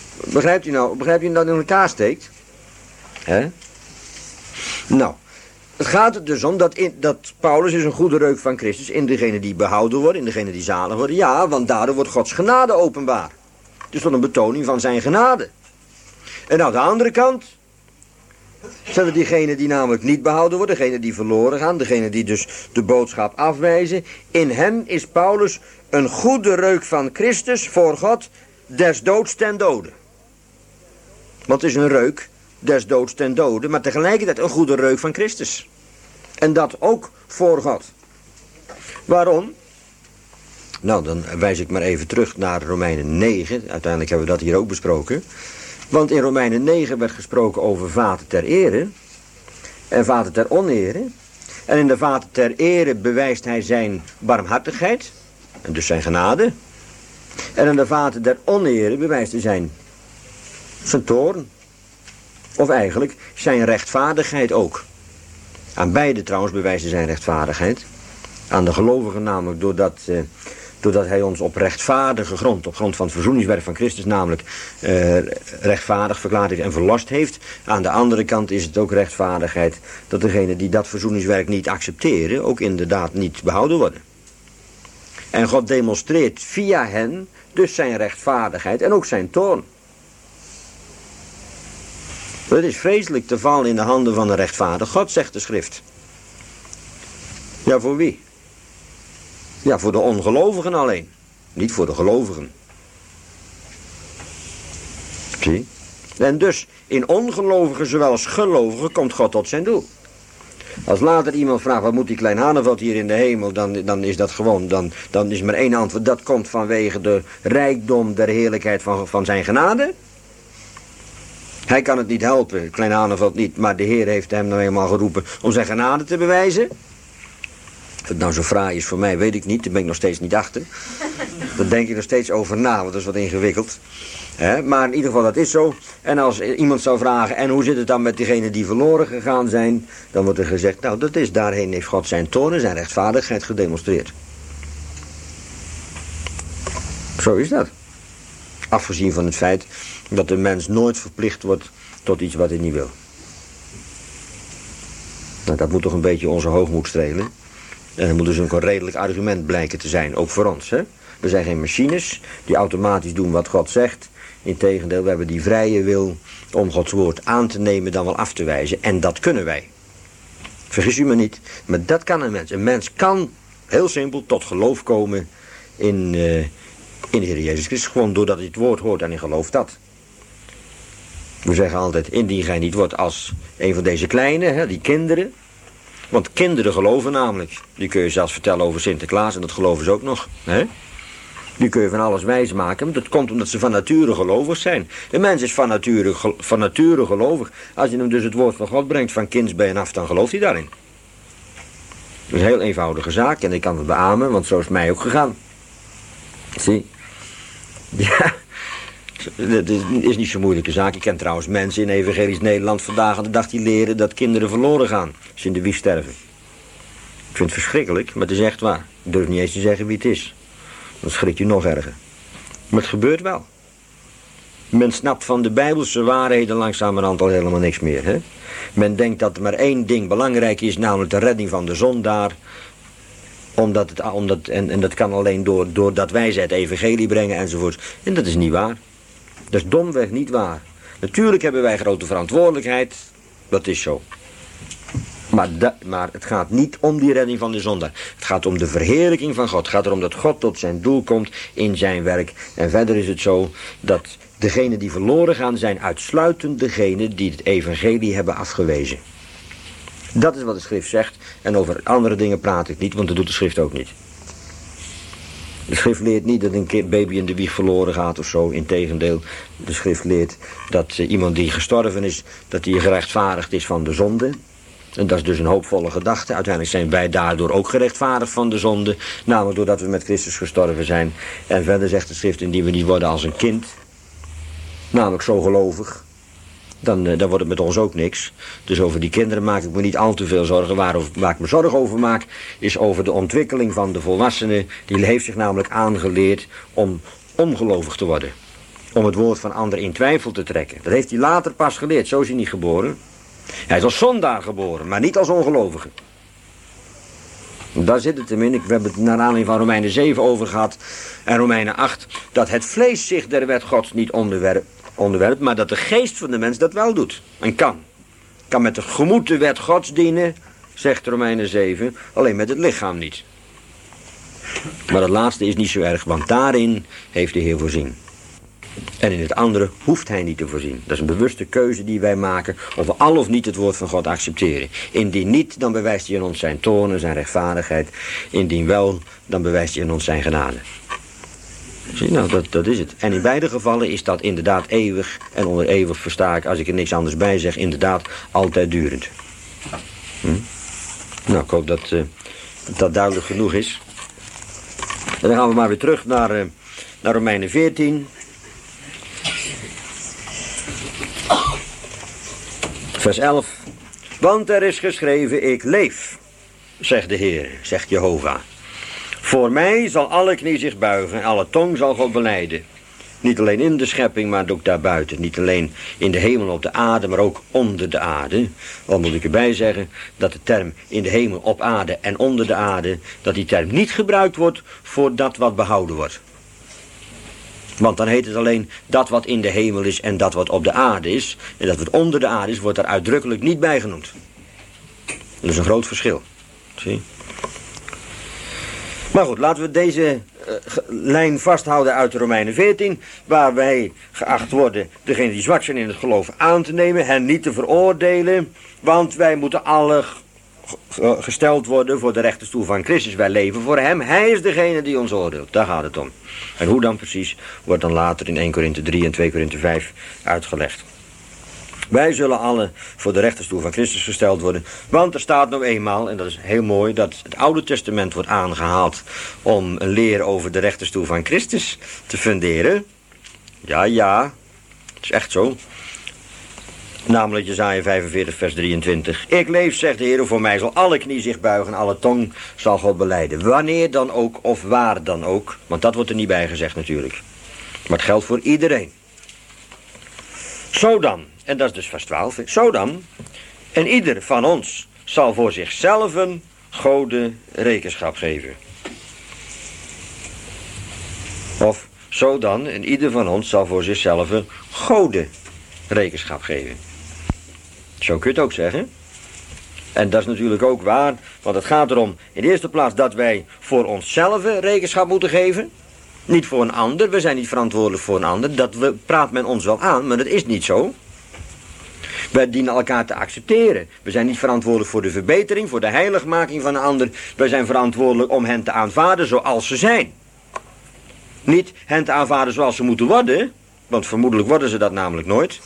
Begrijpt u nou dat in elkaar steekt? Hè? Nou, Het gaat er dus om dat Paulus is een goede reuk van Christus in degene die behouden worden, in degene die zalig worden. Ja, want daardoor wordt Gods genade openbaar. Het is tot een betoning van zijn genade. En aan de andere kant zijn er diegenen die namelijk niet behouden worden, degenen die verloren gaan, degenen die dus de boodschap afwijzen. In hen is Paulus een goede reuk van Christus voor God, des doods ten dode. Want het is een reuk des doods ten dode, maar tegelijkertijd een goede reuk van Christus. En dat ook voor God. Waarom? Nou, dan wijs ik maar even terug naar Romeinen 9. Uiteindelijk hebben we dat hier ook besproken. Want in Romeinen 9 werd gesproken over vaten ter ere en vaten ter onere. En in de vaten ter ere bewijst hij zijn barmhartigheid, en dus zijn genade. En in de vaten der onere bewijst hij zijn toorn. Of eigenlijk zijn rechtvaardigheid ook. Aan beide trouwens bewijst hij zijn rechtvaardigheid. Aan de gelovigen namelijk doordat hij ons op rechtvaardige grond, op grond van het verzoeningswerk van Christus namelijk rechtvaardig verklaard heeft en verlost heeft. Aan de andere kant is het ook rechtvaardigheid dat degenen die dat verzoeningswerk niet accepteren ook inderdaad niet behouden worden. En God demonstreert via hen dus zijn rechtvaardigheid en ook zijn toorn. Het is vreselijk te vallen in de handen van een rechtvaardig God, zegt de schrift. Ja, voor wie? Ja, voor de ongelovigen alleen. Niet voor de gelovigen. Zie? En dus, in ongelovigen zowel als gelovigen komt God tot zijn doel. Als later iemand vraagt, wat moet die klein Haneveld hier in de hemel, dan is dat gewoon, dan is maar één antwoord. Dat komt vanwege de rijkdom der heerlijkheid van zijn genade. Hij kan het niet helpen, klein Haneveld niet, maar de Heer heeft hem nou eenmaal geroepen om zijn genade te bewijzen. Of het nou zo fraai is voor mij, weet ik niet, daar ben ik nog steeds niet achter. Daar denk ik nog steeds over na, want dat is wat ingewikkeld. Maar in ieder geval, dat is zo. En als iemand zou vragen, en hoe zit het dan met diegenen die verloren gegaan zijn? Dan wordt er gezegd, nou dat is, daarheen heeft God zijn toorn en zijn rechtvaardigheid gedemonstreerd. Zo is dat. Afgezien van het feit dat de mens nooit verplicht wordt tot iets wat hij niet wil. Nou, dat moet toch een beetje onze hoogmoed strelen. En dat moet dus een redelijk argument blijken te zijn, ook voor ons. Hè? We zijn geen machines die automatisch doen wat God zegt. Integendeel, we hebben die vrije wil om Gods woord aan te nemen dan wel af te wijzen. En dat kunnen wij. Vergis u me niet, maar dat kan een mens. Een mens kan heel simpel tot geloof komen in de Heer Jezus Christus. Gewoon doordat hij het woord hoort en hij gelooft dat. We zeggen altijd, indien gij niet wordt als een van deze kleinen, hè, die kinderen. Want kinderen geloven namelijk. Die kun je zelfs vertellen over Sinterklaas en dat geloven ze ook nog. Hè? Die kun je van alles wijs maken. Dat komt omdat ze van nature gelovig zijn. De mens is van nature gelovig. Als je hem dus het woord van God brengt van kindsbeen af, dan gelooft hij daarin. Dat is een heel eenvoudige zaak en ik kan het beamen, want zo is het mij ook gegaan. Zie? Ja, dat is niet zo'n moeilijke zaak. Ik ken trouwens mensen in Evangelisch Nederland vandaag aan de dag die leren dat kinderen verloren gaan als ze in de wieg sterven. Ik vind het verschrikkelijk, maar het is echt waar. Ik durf niet eens te zeggen wie het is. Dan schrik je nog erger. Maar het gebeurt wel. Men snapt van de Bijbelse waarheden langzamerhand al helemaal niks meer. Hè? Men denkt dat er maar één ding belangrijk is, namelijk de redding van de zondaar. En dat kan alleen doordat wij ze het evangelie brengen enzovoort. En dat is niet waar. Dat is domweg niet waar. Natuurlijk hebben wij grote verantwoordelijkheid. Dat is zo. Maar het gaat niet om die redding van de zondaar. Het gaat om de verheerlijking van God. Het gaat erom dat God tot zijn doel komt in zijn werk. En verder is het zo dat degenen die verloren gaan zijn uitsluitend degenen die het evangelie hebben afgewezen. Dat is wat de schrift zegt. En over andere dingen praat ik niet, want dat doet de schrift ook niet. De schrift leert niet dat een baby in de wieg verloren gaat of zo. Integendeel, de schrift leert dat iemand die gestorven is, dat hij gerechtvaardigd is van de zonde. En dat is dus een hoopvolle gedachte. Uiteindelijk zijn wij daardoor ook gerechtvaardigd van de zonde. Namelijk doordat we met Christus gestorven zijn. En verder zegt de schrift, indien we niet worden als een kind, namelijk zo gelovig, dan wordt het met ons ook niks. Dus over die kinderen maak ik me niet al te veel zorgen. Waar ik me zorgen over maak, is over de ontwikkeling van de volwassenen. Die heeft zich namelijk aangeleerd om ongelovig te worden. Om het woord van anderen in twijfel te trekken. Dat heeft hij later pas geleerd, zo is hij niet geboren. Hij is als zondaar geboren, maar niet als ongelovige. Daar zit het hem in. We hebben het naar aanleiding van Romeinen 7 over gehad en Romeinen 8. Dat het vlees zich der wet Gods niet onderwerpt, maar dat de geest van de mens dat wel doet. En kan. Kan met de gemoed de wet Gods dienen, zegt Romeinen 7, alleen met het lichaam niet. Maar het laatste is niet zo erg, want daarin heeft de Heer voorzien. En in het andere hoeft hij niet te voorzien. Dat is een bewuste keuze die wij maken of we al of niet het woord van God accepteren. Indien niet, dan bewijst hij in ons zijn toorn en zijn rechtvaardigheid. Indien wel, dan bewijst hij in ons zijn genade. Zie, nou, dat is het. En in beide gevallen is dat inderdaad eeuwig. En onder eeuwig versta ik, als ik er niks anders bij zeg, inderdaad altijd durend. Nou, ik hoop dat dat duidelijk genoeg is. En dan gaan we maar weer terug naar Romeinen 14. Vers 11. Want er is geschreven, ik leef, zegt de Heer, zegt Jehovah. Voor mij zal alle knie zich buigen en alle tong zal God belijden. Niet alleen in de schepping, maar ook daarbuiten. Niet alleen in de hemel op de aarde, maar ook onder de aarde. Al moet ik erbij zeggen dat de term in de hemel, op aarde en onder de aarde, dat die term niet gebruikt wordt voor dat wat behouden wordt. Want dan heet het alleen dat wat in de hemel is en dat wat op de aarde is. En dat wat onder de aarde is, wordt daar uitdrukkelijk niet bij genoemd. Dat is een groot verschil. Zie? Maar goed, laten we deze lijn vasthouden uit de Romeinen 14. Waar wij geacht worden degenen die zwak zijn in het geloof aan te nemen. Hen niet te veroordelen. Want wij moeten alle gesteld worden voor de rechterstoel van Christus. Wij leven voor hem. Hij is degene die ons oordeelt. Daar gaat het om. En hoe dan precies wordt dan later in 1 Korinthe 3 en 2 Korinthe 5 uitgelegd. Wij zullen alle voor de rechterstoel van Christus gesteld worden. Want er staat nou eenmaal, en dat is heel mooi, dat het Oude Testament wordt aangehaald om een leer over de rechterstoel van Christus te funderen. Ja, het is echt zo. Namelijk Jesaja 45 vers 23. Ik leef, zegt de Heer, voor mij zal alle knie zich buigen, alle tong zal God belijden. Wanneer dan ook of waar dan ook. Want dat wordt er niet bij gezegd natuurlijk. Maar het geldt voor iedereen. Zo dan, en dat is dus vers 12. Zo dan, en ieder van ons zal voor zichzelf een Gode rekenschap geven. Of zo dan, en ieder van ons zal voor zichzelf een Gode rekenschap geven. Zo kun je het ook zeggen. En dat is natuurlijk ook waar, want het gaat erom in de eerste plaats dat wij voor onszelf rekenschap moeten geven. Niet voor een ander, we zijn niet verantwoordelijk voor een ander. Dat praat men ons wel aan, maar dat is niet zo. Wij dienen elkaar te accepteren. We zijn niet verantwoordelijk voor de verbetering, voor de heiligmaking van een ander. Wij zijn verantwoordelijk om hen te aanvaarden zoals ze zijn. Niet hen te aanvaarden zoals ze moeten worden, want vermoedelijk worden ze dat namelijk nooit.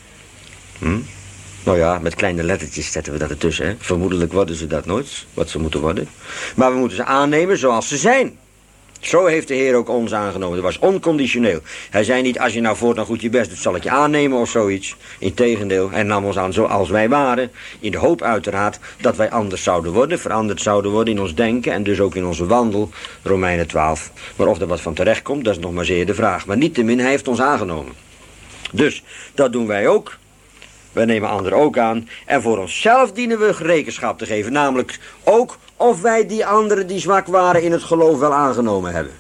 Nou ja, met kleine lettertjes zetten we dat ertussen. Hè? Vermoedelijk worden ze dat nooit, wat ze moeten worden. Maar we moeten ze aannemen zoals ze zijn. Zo heeft de Heer ook ons aangenomen. Dat was onconditioneel. Hij zei niet, als je nou voortaan goed je best doet, zal ik je aannemen of zoiets. Integendeel, hij nam ons aan zoals wij waren. In de hoop uiteraard dat wij anders zouden worden. Veranderd zouden worden in ons denken en dus ook in onze wandel. Romeinen 12. Maar of er wat van terecht komt, dat is nog maar zeer de vraag. Maar niettemin, hij heeft ons aangenomen. Dus, dat doen wij ook. Wij nemen anderen ook aan. En voor onszelf dienen we rekenschap te geven. Namelijk ook of wij die anderen die zwak waren in het geloof wel aangenomen hebben.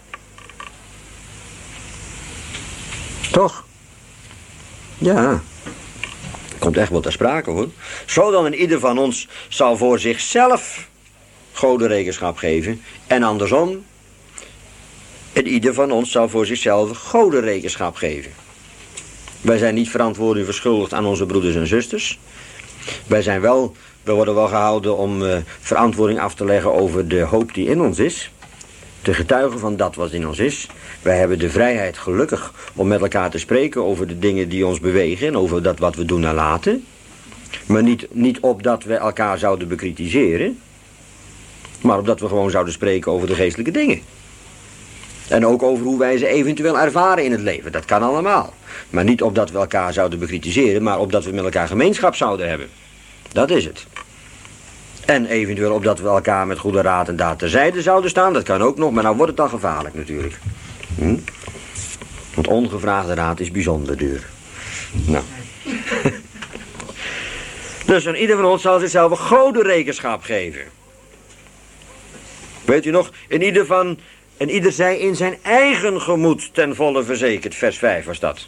Toch? Ja. Komt echt wel ter sprake hoor. Zo dan en ieder van ons zal voor zichzelf Gode rekenschap geven. En andersom. En ieder van ons zal voor zichzelf Gode rekenschap geven. Wij zijn niet verantwoording verschuldigd aan onze broeders en zusters. We worden wel gehouden om verantwoording af te leggen over de hoop die in ons is. Te getuigen van dat wat in ons is. Wij hebben de vrijheid gelukkig om met elkaar te spreken over de dingen die ons bewegen. En over dat wat we doen en laten. Maar niet opdat we elkaar zouden bekritiseren. Maar opdat we gewoon zouden spreken over de geestelijke dingen. En ook over hoe wij ze eventueel ervaren in het leven. Dat kan allemaal. Maar niet opdat we elkaar zouden bekritiseren, maar opdat we met elkaar gemeenschap zouden hebben. Dat is het. En eventueel opdat we elkaar met goede raad en daad terzijde zouden staan. Dat kan ook nog, maar nou wordt het dan gevaarlijk natuurlijk. Want ongevraagde raad is bijzonder duur. Nou. Dus aan ieder van ons zal zichzelf een goden rekenschap geven. Weet u nog, en ieder zij in zijn eigen gemoed ten volle verzekerd, vers 5 was dat.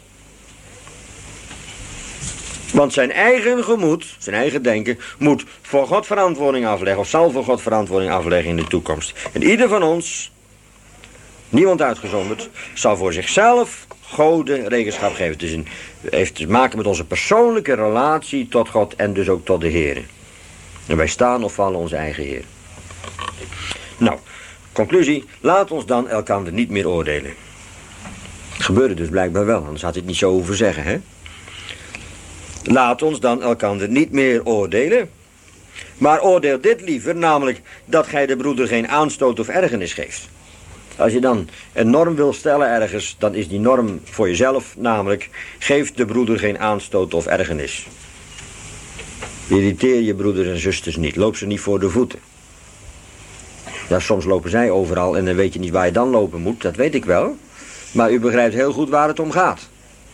Want zijn eigen gemoed, zijn eigen denken, moet voor God verantwoording afleggen, of zal voor God verantwoording afleggen in de toekomst. En ieder van ons, niemand uitgezonderd, zal voor zichzelf goden rekenschap geven. Het heeft te maken met onze persoonlijke relatie tot God en dus ook tot de Heer. En wij staan of vallen onze eigen Heer. Nou, conclusie, laat ons dan elkander niet meer oordelen. Het gebeurde dus blijkbaar wel, anders had hij het niet zo hoeven zeggen, hè? Laat ons dan elkander niet meer oordelen, maar oordeel dit liever, namelijk dat gij de broeder geen aanstoot of ergernis geeft. Als je dan een norm wil stellen ergens, dan is die norm voor jezelf, namelijk geef de broeder geen aanstoot of ergernis. Irriteer je broeders en zusters niet, loop ze niet voor de voeten. Ja, soms lopen zij overal en dan weet je niet waar je dan lopen moet, dat weet ik wel. Maar u begrijpt heel goed waar het om gaat.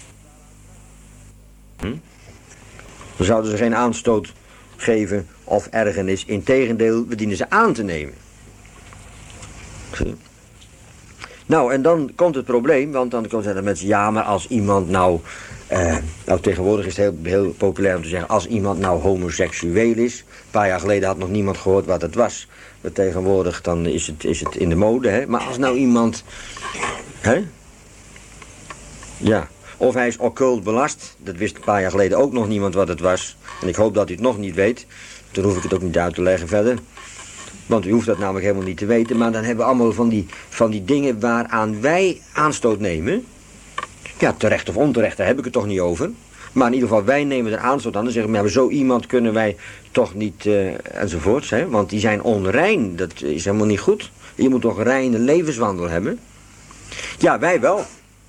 Dan zouden ze geen aanstoot geven of ergernis. Integendeel, we dienen ze aan te nemen. Zie. Nou, en dan komt het probleem, want dan zeggen de mensen, ja, maar als iemand nou tegenwoordig is het heel populair om te zeggen, als iemand nou homoseksueel is. Een paar jaar geleden had nog niemand gehoord wat het was. Maar tegenwoordig dan is het in de mode, hè. Maar als nou iemand, hè? Ja. Of hij is occult belast. Dat wist een paar jaar geleden ook nog niemand wat het was. En ik hoop dat u het nog niet weet. Dan hoef ik het ook niet uit te leggen verder. Want u hoeft dat namelijk helemaal niet te weten. Maar dan hebben we allemaal van die dingen waaraan wij aanstoot nemen. Ja, terecht of onterecht, daar heb ik het toch niet over. Maar in ieder geval, wij nemen er aanstoot aan. Dan zeggen we, maar zo iemand kunnen wij toch niet enzovoorts. Hè? Want die zijn onrein. Dat is helemaal niet goed. Je moet toch een reine levenswandel hebben. Ja, wij wel.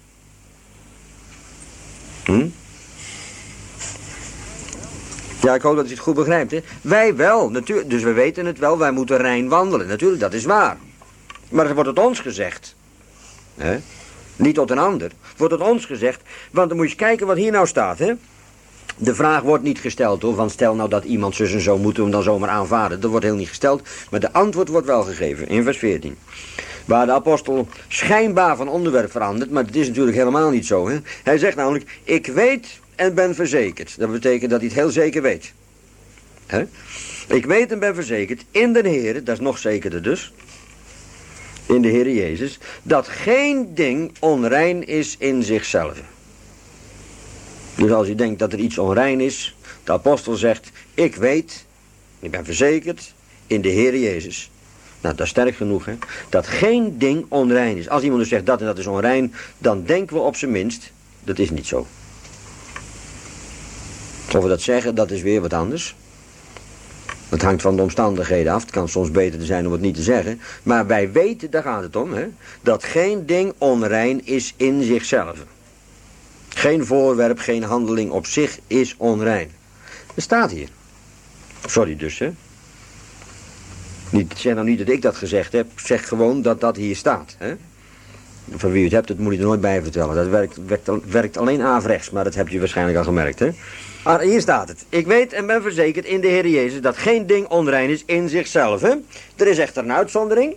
Ja, ik hoop dat u het goed begrijpt, hè. Wij wel, natuurlijk. Dus we weten het wel, wij moeten rein wandelen. Natuurlijk, dat is waar. Maar er wordt tot ons gezegd. Hè? Niet tot een ander. Het wordt tot ons gezegd. Want dan moet je eens kijken wat hier nou staat, hè. De vraag wordt niet gesteld, hoor. Want stel nou dat iemand zus en zo, moeten we hem dan zomaar aanvaarden. Dat wordt heel niet gesteld. Maar de antwoord wordt wel gegeven, in vers 14. Waar de apostel schijnbaar van onderwerp verandert, maar het is natuurlijk helemaal niet zo. Hè? Hij zegt namelijk, ik weet en ben verzekerd. Dat betekent dat hij het heel zeker weet. Hè? Ik weet en ben verzekerd in de Heer, dat is nog zekerder dus, in de Heer Jezus, dat geen ding onrein is in zichzelf. Dus als u denkt dat er iets onrein is, de apostel zegt, ik weet, ik ben verzekerd in de Heer Jezus. Nou, dat is sterk genoeg, hè. Dat geen ding onrein is. Als iemand dus zegt dat en dat is onrein, dan denken we op zijn minst, dat is niet zo. Of we dat zeggen, dat is weer wat anders. Het hangt van de omstandigheden af. Het kan soms beter zijn om het niet te zeggen. Maar wij weten, daar gaat het om, hè, dat geen ding onrein is in zichzelf. Geen voorwerp, geen handeling op zich is onrein. Dat staat hier. Sorry dus, hè. Zeg nou niet dat ik dat gezegd heb. Zeg gewoon dat dat hier staat. Hè? Van wie u het hebt, dat moet je er nooit bij vertellen. Dat werkt alleen averechts, maar dat heb je waarschijnlijk al gemerkt. Hè? Maar hier staat het. Ik weet en ben verzekerd in de Heer Jezus dat geen ding onrein is in zichzelf. Hè? Er is echter een uitzondering.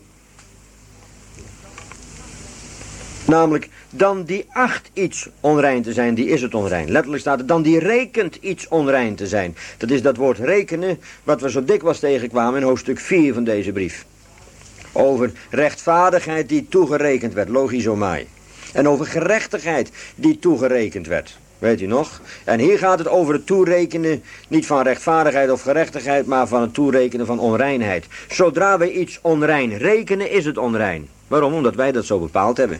Namelijk, dan die acht iets onrein te zijn, die is het onrein. Letterlijk staat er, dan die rekent iets onrein te zijn. Dat is dat woord rekenen, wat we zo dikwijls tegenkwamen in hoofdstuk 4 van deze brief. Over rechtvaardigheid die toegerekend werd, logizomai. En over gerechtigheid die toegerekend werd. Weet u nog? En hier gaat het over het toerekenen, niet van rechtvaardigheid of gerechtigheid, maar van het toerekenen van onreinheid. Zodra wij iets onrein rekenen, is het onrein. Waarom? Omdat wij dat zo bepaald hebben.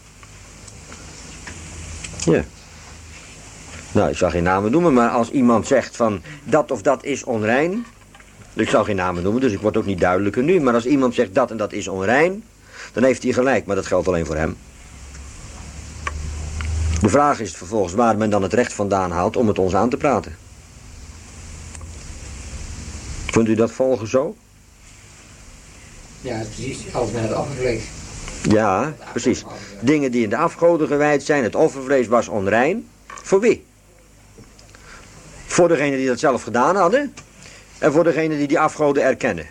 Ja. Nou, ik zal geen namen noemen, maar als iemand zegt van dat of dat is onrein. Ik zal geen namen noemen, dus ik word ook niet duidelijker nu. Maar als iemand zegt dat en dat is onrein, dan heeft hij gelijk, maar dat geldt alleen voor hem. De vraag is vervolgens waar men dan het recht vandaan haalt om het ons aan te praten. Kunt u dat volgen zo? Ja, precies, als men het afgeleefd. Ja, precies. Dingen die in de afgoden gewijd zijn, het offervlees was onrein. Voor wie? Voor degenen die dat zelf gedaan hadden. En voor degenen die afgoden erkennen.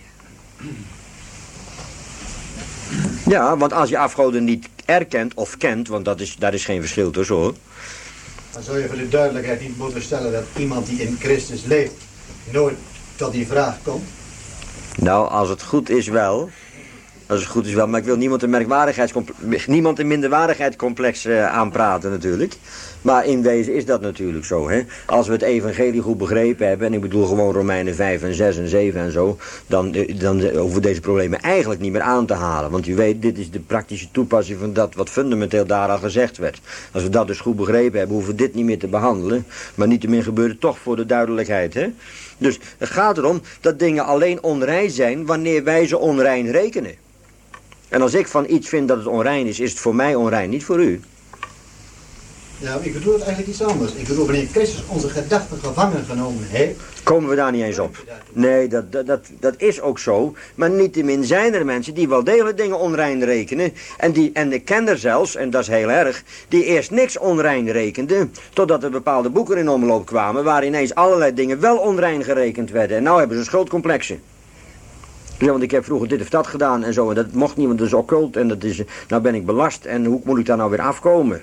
Ja, want als je afgoden niet erkent of kent, want daar is geen verschil tussen hoor. Dan zou je voor de duidelijkheid niet moeten stellen dat iemand die in Christus leeft nooit tot die vraag komt. Nou, als het goed is wel. Als het goed is wel, maar ik wil niemand een minderwaardigheidscomplex aanpraten natuurlijk. Maar in wezen is dat natuurlijk zo, hè. Als we het evangelie goed begrepen hebben, en ik bedoel gewoon Romeinen 5 en 6 en 7 en zo, dan hoeven we deze problemen eigenlijk niet meer aan te halen. Want u weet, dit is de praktische toepassing van dat wat fundamenteel daar al gezegd werd. Als we dat dus goed begrepen hebben, hoeven we dit niet meer te behandelen. Maar niettemin gebeurt het toch voor de duidelijkheid, hè. Dus het gaat erom dat dingen alleen onrein zijn wanneer wij ze onrein rekenen. En als ik van iets vind dat het onrein is het voor mij onrein, niet voor u. Ja, ik bedoel het eigenlijk iets anders. Ik bedoel, wanneer Christus onze gedachten gevangen genomen heeft... Komen we daar niet eens op. Nee, dat is ook zo. Maar niettemin zijn er mensen die wel degelijk dingen onrein rekenen. En ik ken er zelfs, en dat is heel erg, die eerst niks onrein rekenden. Totdat er bepaalde boeken in omloop kwamen waar ineens allerlei dingen wel onrein gerekend werden. En nou hebben ze schuldcomplexen. Ja, want ik heb vroeger dit of dat gedaan en zo. En dat mocht niet, want dat is occult. En nou ben ik belast. En hoe moet ik daar nou weer afkomen?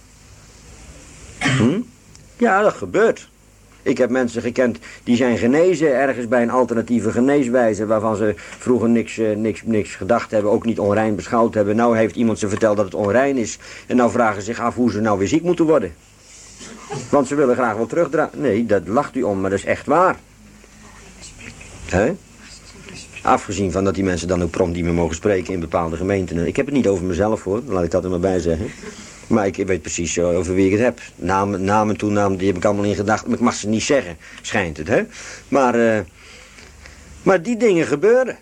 Ja, dat gebeurt. Ik heb mensen gekend die zijn genezen ergens bij een alternatieve geneeswijze waarvan ze vroeger niks gedacht hebben, ook niet onrein beschouwd hebben. Nou heeft iemand ze verteld dat het onrein is en nou vragen ze zich af hoe ze nou weer ziek moeten worden. Want ze willen graag wel terugdraaien. Nee, dat lacht u om, maar dat is echt waar. Hè? Afgezien van dat die mensen dan ook prompt niet meer mogen spreken in bepaalde gemeenten. Ik heb het niet over mezelf hoor, laat ik dat er maar bij zeggen. Maar ik weet precies over wie ik het heb. Namen, toenamen, die heb ik allemaal in gedachten. Maar ik mag ze niet zeggen, schijnt het, hè. Maar die dingen gebeuren.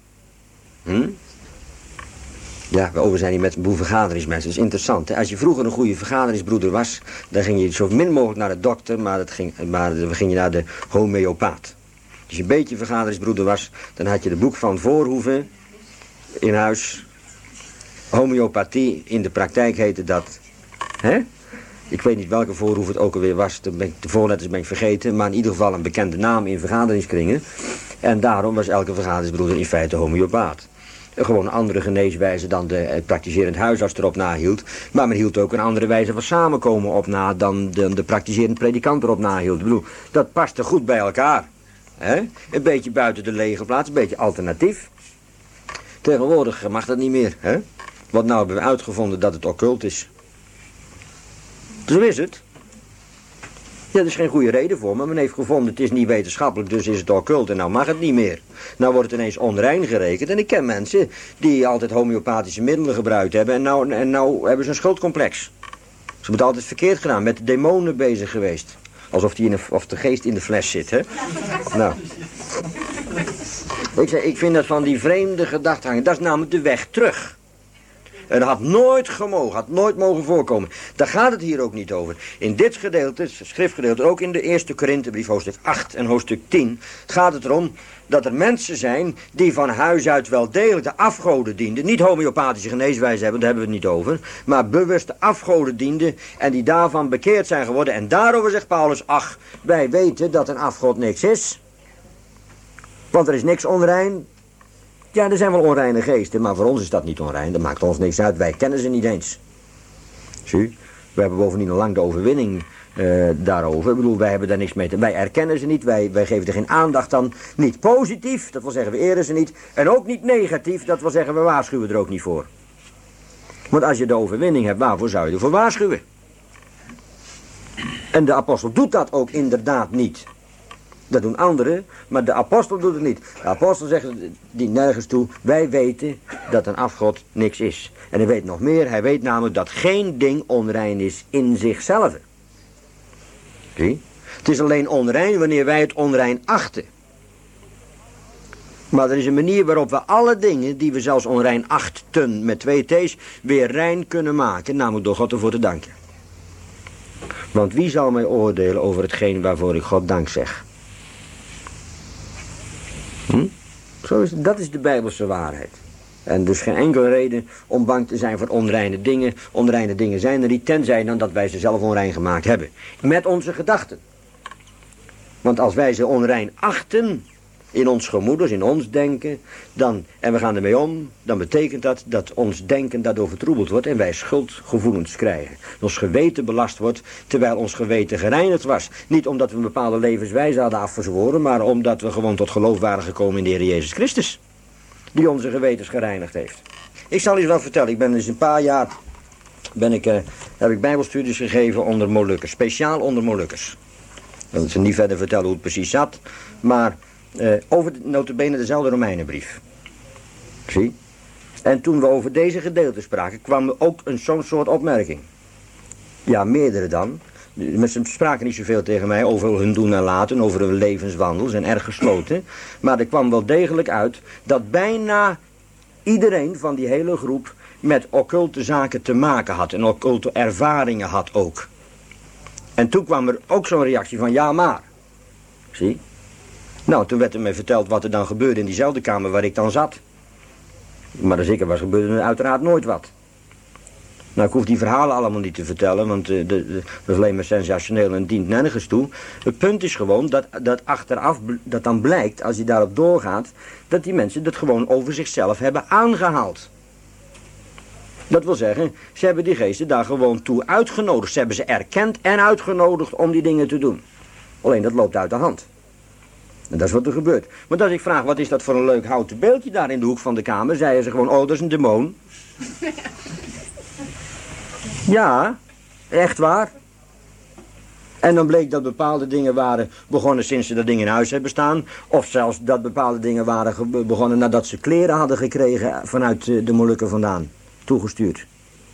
Ja, we zijn hier met een boel vergaderingsmensen. Dat is interessant, hè. Als je vroeger een goede vergaderingsbroeder was, dan ging je zo min mogelijk naar de dokter, maar dan ging je naar de homeopaat. Als je een beetje vergaderingsbroeder was, dan had je het boek van Voorhoeven in huis. Homeopathie, in de praktijk heette dat. Hè? Ik weet niet welke Voorhoef het ook alweer was. De voorletters ben ik vergeten. Maar in ieder geval een bekende naam in vergaderingskringen. En daarom was elke vergaderingsbroeder in feite homeopaat. Gewoon een andere geneeswijze dan de praktiserend huisarts erop nahield. Maar men hield ook een andere wijze van samenkomen op na dan de praktiserend predikant erop nahield. Ik bedoel, dat paste goed bij elkaar. Hè? Een beetje buiten de lege plaats, een beetje alternatief. Tegenwoordig mag dat niet meer, hè? Want nou hebben we uitgevonden dat het occult is. Zo is het. Ja, er is geen goede reden voor, maar men heeft gevonden het is niet wetenschappelijk, dus is het occult en nou mag het niet meer. Nou wordt het ineens onrein gerekend en ik ken mensen die altijd homeopathische middelen gebruikt hebben en nou hebben ze een schuldcomplex. Ze hebben het altijd verkeerd gedaan, met de demonen bezig geweest. Alsof de geest in de fles zit, hè. Nou. Ik vind dat van die vreemde gedachtegangen, dat is namelijk de weg terug. En dat had nooit gemogen, had nooit mogen voorkomen. Daar gaat het hier ook niet over. In dit gedeelte, het schriftgedeelte, ook in de eerste Korinthebrief, hoofdstuk 8 en hoofdstuk 10... gaat het erom dat er mensen zijn die van huis uit wel degelijk de afgoden dienden. Niet homeopathische geneeswijze hebben, daar hebben we het niet over. Maar bewust de afgoden dienden en die daarvan bekeerd zijn geworden. En daarover zegt Paulus, ach, wij weten dat een afgod niks is. Want er is niks onrein. Ja, er zijn wel onreine geesten, maar voor ons is dat niet onrein. Dat maakt ons niks uit, wij kennen ze niet eens. Zie, we hebben bovendien al lang de overwinning daarover. Ik bedoel, wij hebben daar niks mee te... Wij erkennen ze niet, wij geven er geen aandacht aan. Niet positief, dat wil zeggen we eren ze niet. En ook niet negatief, dat wil zeggen we waarschuwen er ook niet voor. Want als je de overwinning hebt, waarvoor zou je ervoor waarschuwen? En de apostel doet dat ook inderdaad niet. Dat doen anderen, maar de apostel doet het niet. De apostel zegt die nergens toe, wij weten dat een afgod niks is. En hij weet nog meer, hij weet namelijk dat geen ding onrein is in zichzelf. Zie? Het is alleen onrein wanneer wij het onrein achten. Maar er is een manier waarop we alle dingen die we zelfs onrein achten met 2 T's weer rein kunnen maken, namelijk door God ervoor te danken. Want wie zal mij oordelen over hetgeen waarvoor ik God dank zeg? Zo is het, dat is de Bijbelse waarheid. En dus geen enkele reden om bang te zijn voor onreine dingen. Onreine dingen zijn er niet, tenzij dan dat wij ze zelf onrein gemaakt hebben. Met onze gedachten. Want als wij ze onrein achten, in ons gemoeders, in ons denken, en we gaan ermee om, dan betekent dat dat ons denken daardoor vertroebeld wordt en wij schuldgevoelens krijgen. Ons geweten belast wordt, terwijl ons geweten gereinigd was. Niet omdat we een bepaalde levenswijze hadden afgezworen, maar omdat we gewoon tot geloof waren gekomen in de Heer Jezus Christus, die onze gewetens gereinigd heeft. Ik zal u wat vertellen, ik ben dus een paar jaar, heb ik bijbelstudies gegeven onder Molukkers, speciaal onder Molukkers. Ik wil ze niet verder vertellen hoe het precies zat, maar over nota bene dezelfde Romeinenbrief. Zie? En toen we over deze gedeelten spraken, kwam er ook zo'n soort opmerking. Ja, meerdere dan. Ze spraken niet zoveel tegen mij over hun doen en laten, over hun levenswandel, zijn erg gesloten. Maar er kwam wel degelijk uit dat bijna iedereen van die hele groep met occulte zaken te maken had en occulte ervaringen had ook. En toen kwam er ook zo'n reactie van ja maar. Zie? Nou, toen werd er mij verteld wat er dan gebeurde in diezelfde kamer waar ik dan zat. Maar als ik er was, gebeurde er uiteraard nooit wat. Nou, ik hoef die verhalen allemaal niet te vertellen, want dat is alleen maar sensationeel en dient nergens toe. Het punt is gewoon dat achteraf, dat dan blijkt, als je daarop doorgaat, dat die mensen dat gewoon over zichzelf hebben aangehaald. Dat wil zeggen, ze hebben die geesten daar gewoon toe uitgenodigd. Ze hebben ze erkend en uitgenodigd om die dingen te doen. Alleen dat loopt uit de hand. En dat is wat er gebeurt. Want als ik vraag, wat is dat voor een leuk houten beeldje daar in de hoek van de kamer, zeiden ze gewoon, oh, dat is een demon. Ja, echt waar. En dan bleek dat bepaalde dingen waren begonnen sinds ze dat ding in huis hebben staan. Of zelfs dat bepaalde dingen waren begonnen nadat ze kleren hadden gekregen vanuit de Molukken vandaan. Toegestuurd.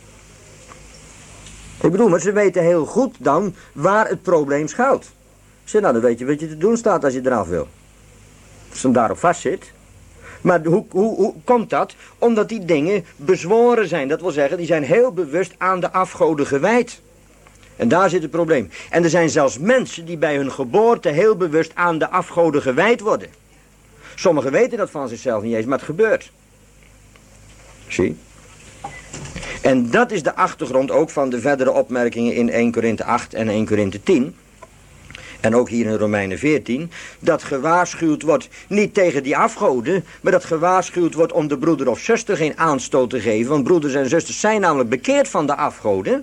Ik bedoel, maar ze weten heel goed dan waar het probleem schuilt. Zeg, nou, dan weet je wat je te doen staat als je eraf wil. Als je daarop vast zit. Maar hoe komt dat? Omdat die dingen bezworen zijn. Dat wil zeggen, die zijn heel bewust aan de afgoden gewijd. En daar zit het probleem. En er zijn zelfs mensen die bij hun geboorte heel bewust aan de afgoden gewijd worden. Sommigen weten dat van zichzelf niet eens, maar het gebeurt. Zie? En dat is de achtergrond ook van de verdere opmerkingen in 1 Korinthe 8 en 1 Korinthe 10. En ook hier in Romeinen 14, dat gewaarschuwd wordt niet tegen die afgoden, maar dat gewaarschuwd wordt om de broeder of zuster geen aanstoot te geven. Want broeders en zusters zijn namelijk bekeerd van de afgoden.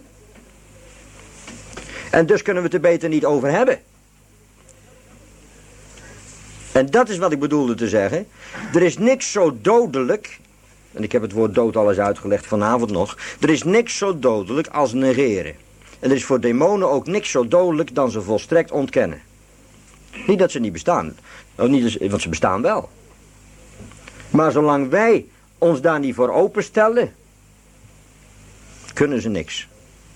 En dus kunnen we het er beter niet over hebben. En dat is wat ik bedoelde te zeggen. Er is niks zo dodelijk, en ik heb het woord dood al eens uitgelegd vanavond nog. Er is niks zo dodelijk als negeren. En er is voor demonen ook niks zo dodelijk dan ze volstrekt ontkennen. Niet dat ze niet bestaan, want ze bestaan wel. Maar zolang wij ons daar niet voor openstellen, kunnen ze niks.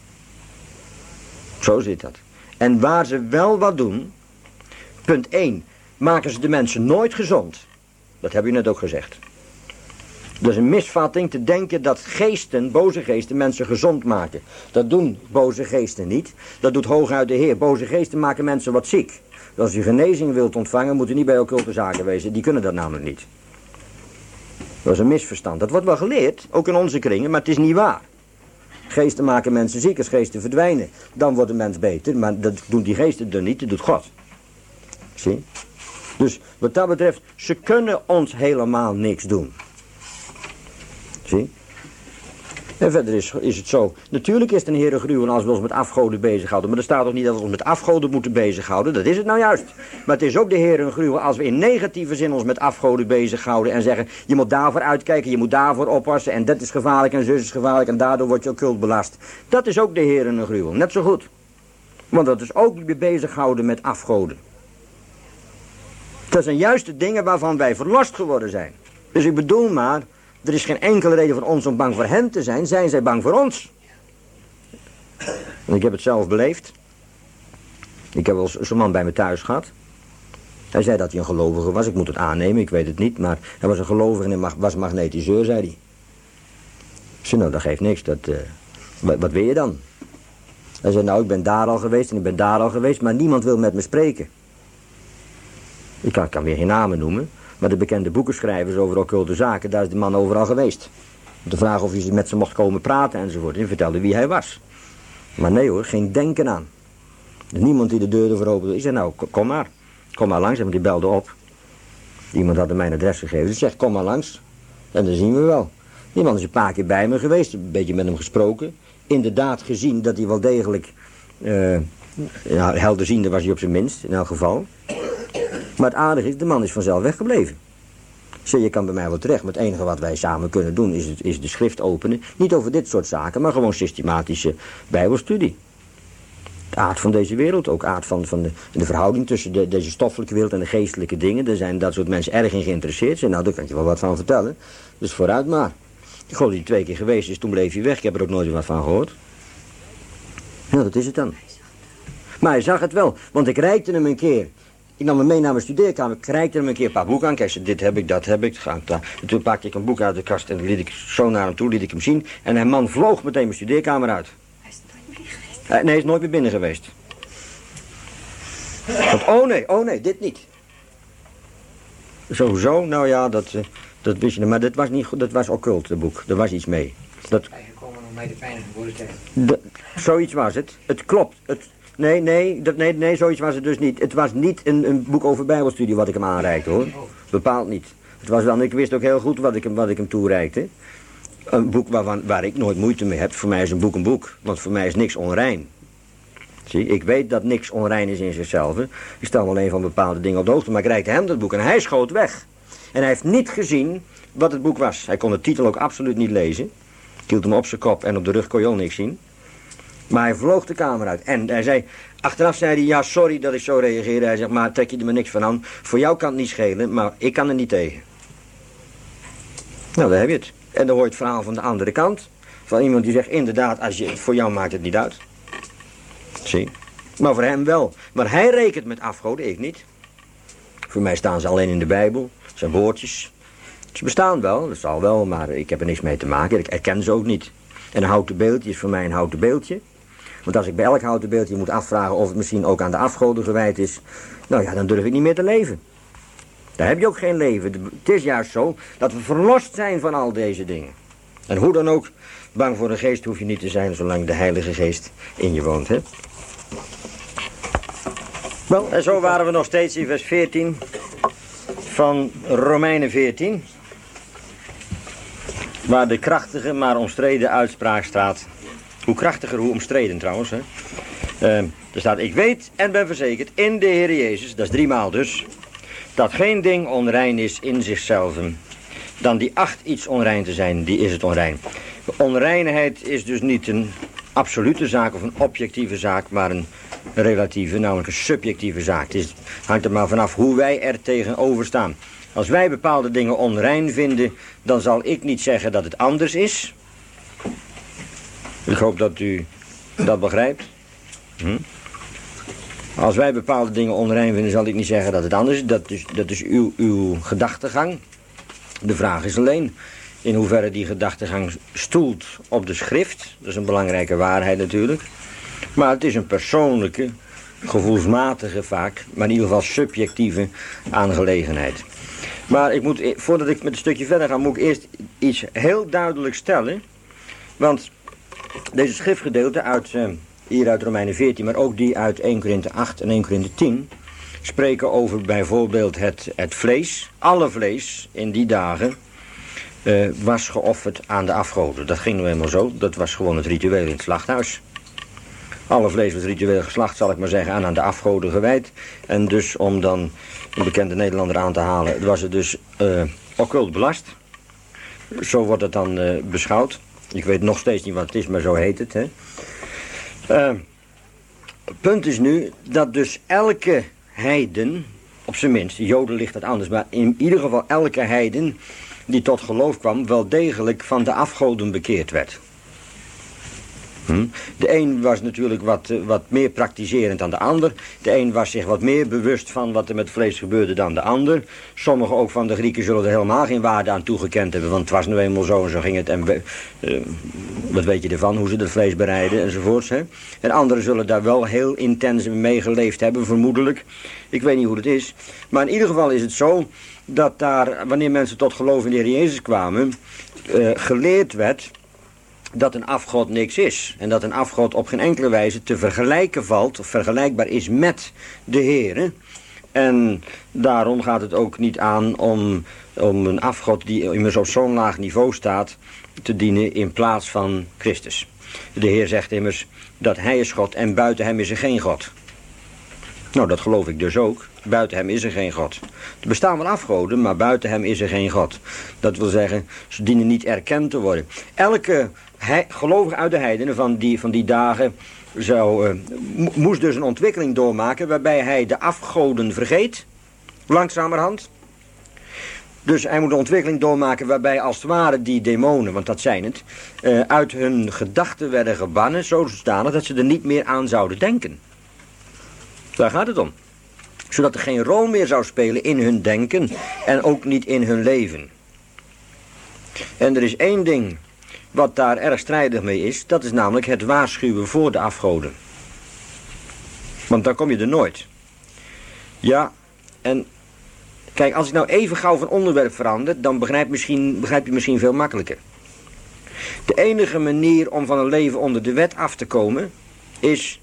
Zo zit dat. En waar ze wel wat doen, punt 1, maken ze de mensen nooit gezond. Dat heb je net ook gezegd. Dat is een misvatting te denken dat geesten, boze geesten, mensen gezond maken. Dat doen boze geesten niet. Dat doet hooguit de Heer. Boze geesten maken mensen wat ziek. Dus als je genezing wilt ontvangen, moet je niet bij occulte zaken wezen. Die kunnen dat namelijk niet. Dat is een misverstand. Dat wordt wel geleerd, ook in onze kringen, maar het is niet waar. Geesten maken mensen ziek, als geesten verdwijnen. Dan wordt de mens beter, maar dat doen die geesten er niet, dat doet God. Zie? Dus wat dat betreft, ze kunnen ons helemaal niks doen. Zie? En verder is het zo. Natuurlijk is het een heerengruwel als we ons met afgoden bezighouden. Maar er staat toch niet dat we ons met afgoden moeten bezighouden. Dat is het nou juist. Maar het is ook de heerengruwel als we in negatieve zin ons met afgoden bezighouden. En zeggen, je moet daarvoor uitkijken, je moet daarvoor oppassen. En dat is gevaarlijk en zus is gevaarlijk. En daardoor word je occult belast. Dat is ook de heerengruwel. Net zo goed. Want dat is ook weer bezighouden met afgoden. Dat zijn juist de dingen waarvan wij verlost geworden zijn. Dus ik bedoel maar, er is geen enkele reden voor ons om bang voor hen te zijn. Zijn zij bang voor ons? En ik heb het zelf beleefd. Ik heb wel eens zo'n man bij me thuis gehad. Hij zei dat hij een gelovige was. Ik moet het aannemen, ik weet het niet. Maar hij was een gelovige en was magnetiseur, zei hij. Ik zei, nou, dat geeft niks. Wat wil je dan? Hij zei, nou, ik ben daar al geweest en ik ben daar al geweest. Maar niemand wil met me spreken. Ik kan weer geen namen noemen. Maar de bekende boekenschrijvers over occulte zaken, daar is de man overal geweest. Om te vragen of hij met ze mocht komen praten enzovoort. En vertelde wie hij was. Maar nee hoor, geen denken aan. Er is niemand die de deur ervoor opende. Ik zei, nou, kom maar. kom maar langs. En die belde op. Iemand had hem mijn adres gegeven. Dus zegt, kom maar langs. En dan zien we wel. Die man is een paar keer bij me geweest. Een beetje met hem gesproken. Inderdaad gezien dat hij wel degelijk... helderziende was hij op zijn minst, in elk geval. Maar het aardige is, de man is vanzelf weggebleven. Je kan bij mij wel terecht, maar het enige wat wij samen kunnen doen is de schrift openen. Niet over dit soort zaken, maar gewoon systematische bijbelstudie. De aard van deze wereld, ook aard van de verhouding tussen deze stoffelijke wereld en de geestelijke dingen. Daar zijn dat soort mensen erg in geïnteresseerd. Nou, daar kan ik je wel wat van vertellen. Dus vooruit maar. Ik geloof dat hij 2 keer geweest is, toen bleef hij weg. Ik heb er ook nooit wat van gehoord. Nou, dat is het dan. Maar hij zag het wel, want ik reikte hem een keer. Ik nam hem mee naar mijn studeerkamer, ik reikte hem een keer een paar boeken aan. Kijk, zei, dit heb ik, dat heb ik. En toen pakte ik een boek uit de kast en liet ik zo naar hem toe, liet ik hem zien. En een man vloog meteen mijn studeerkamer uit. Hij is nooit meer geweest. Nee, hij is nooit meer binnen geweest. Want, oh nee, dit niet. Sowieso, nou ja, dat wist je. Maar dat was occult, het boek. Er was iets mee. Gekomen om mij de pijn voor de tijd. Zoiets was het. Het klopt. Nee, zoiets was het dus niet. Het was niet een boek over bijbelstudie wat ik hem aanreikte, hoor. Bepaald niet. Het was wel, ik wist ook heel goed wat ik hem toereikte. Een boek waar ik nooit moeite mee heb. Voor mij is een boek. Want voor mij is niks onrein. Zie, ik weet dat niks onrein is in zichzelf. Ik stel me alleen van bepaalde dingen op de hoogte. Maar ik reikte hem dat boek en hij schoot weg. En hij heeft niet gezien wat het boek was. Hij kon de titel ook absoluut niet lezen. Ik hield hem op zijn kop en op de rug kon je al niks zien. Maar hij vloog de kamer uit. En hij zei, achteraf zei hij, ja, sorry dat ik zo reageerde. Hij zegt, maar trek je er maar niks van aan. Voor jou kan het niet schelen, maar ik kan er niet tegen. Nou, daar heb je het. En dan hoor je het verhaal van de andere kant. Van iemand die zegt, inderdaad, voor jou maakt het niet uit. Zie. Maar voor hem wel. Maar hij rekent met afgoden, ik niet. Voor mij staan ze alleen in de Bijbel. Het zijn woordjes. Ze bestaan wel, dat zal wel, maar ik heb er niks mee te maken. Ik herken ze ook niet. En een houten beeldje is voor mij een houten beeldje. Want als ik bij elk houten beeldje moet afvragen of het misschien ook aan de afgoden gewijd is, nou ja, dan durf ik niet meer te leven. Daar heb je ook geen leven. Het is juist zo dat we verlost zijn van al deze dingen. En hoe dan ook, bang voor de geest hoef je niet te zijn zolang de Heilige Geest in je woont, hè? Wel, en zo waren we nog steeds in vers 14 van Romeinen 14. Waar de krachtige, maar omstreden uitspraak staat. Hoe krachtiger, hoe omstreden trouwens. Hè? Er staat, ik weet en ben verzekerd in de Heer Jezus, dat is 3 maal dus, dat geen ding onrein is in zichzelf. Dan die acht iets onrein te zijn, die is het onrein. Onreinheid is dus niet een absolute zaak of een objectieve zaak, maar een relatieve, namelijk een subjectieve zaak. Het hangt er maar vanaf hoe wij er tegenover staan. Als wij bepaalde dingen onrein vinden, dan zal ik niet zeggen dat het anders is. Ik hoop dat u dat begrijpt. Als wij bepaalde dingen onrein vinden, zal ik niet zeggen dat het anders is. Dat is uw gedachtegang. De vraag is alleen in hoeverre die gedachtegang stoelt op de schrift. Dat is een belangrijke waarheid natuurlijk. Maar het is een persoonlijke, gevoelsmatige vaak, maar in ieder geval subjectieve aangelegenheid. Maar voordat ik met een stukje verder ga, moet ik eerst iets heel duidelijk stellen. Want deze schriftgedeelten hier uit Romeinen 14, maar ook die uit 1 Korinthe 8 en 1 Korinthe 10... spreken over bijvoorbeeld het vlees. Alle vlees in die dagen was geofferd aan de afgoden. Dat ging nou helemaal zo. Dat was gewoon het ritueel in het slachthuis. Alle vlees was ritueel geslacht, zal ik maar zeggen, aan de afgoden gewijd. En dus om dan een bekende Nederlander aan te halen, was het dus occult belast. Zo wordt het dan beschouwd. Ik weet nog steeds niet wat het is, maar zo heet het. Hè. Het punt is nu dat dus elke heiden, op zijn minst, de Joden ligt dat anders, maar in ieder geval elke heiden die tot geloof kwam, wel degelijk van de afgoden bekeerd werd. De een was natuurlijk wat meer praktiserend dan de ander. De een was zich wat meer bewust van wat er met vlees gebeurde dan de ander. Sommigen ook van de Grieken zullen er helemaal geen waarde aan toegekend hebben, want het was nu eenmaal zo en zo ging het. En wat weet je ervan, hoe ze het vlees bereiden enzovoorts. Hè? En anderen zullen daar wel heel intens mee geleefd hebben, vermoedelijk. Ik weet niet hoe het is. Maar in ieder geval is het zo dat daar, wanneer mensen tot geloof in de Heer Jezus kwamen, geleerd werd dat een afgod niks is. En dat een afgod op geen enkele wijze te vergelijken valt, of vergelijkbaar is met de Heere. En daarom gaat het ook niet aan om een afgod die immers op zo'n laag niveau staat te dienen in plaats van Christus. De Heer zegt immers dat hij is God en buiten hem is er geen God. Nou, dat geloof ik dus ook. Buiten hem is er geen God. Er bestaan wel afgoden, maar buiten hem is er geen God. Dat wil zeggen, ze dienen niet erkend te worden. Elke gelovige uit de heidenen van die dagen moest dus een ontwikkeling doormaken waarbij hij de afgoden vergeet, langzamerhand. Dus hij moet een ontwikkeling doormaken waarbij als het ware die demonen, want dat zijn het, uit hun gedachten werden gebannen, zodanig dat ze er niet meer aan zouden denken. Daar gaat het om. Zodat er geen rol meer zou spelen in hun denken en ook niet in hun leven. En er is één ding wat daar erg strijdig mee is, dat is namelijk het waarschuwen voor de afgoden. Want dan kom je er nooit. Ja, en kijk, als ik nou even gauw van onderwerp verander, dan begrijp je misschien veel makkelijker. De enige manier om van een leven onder de wet af te komen, is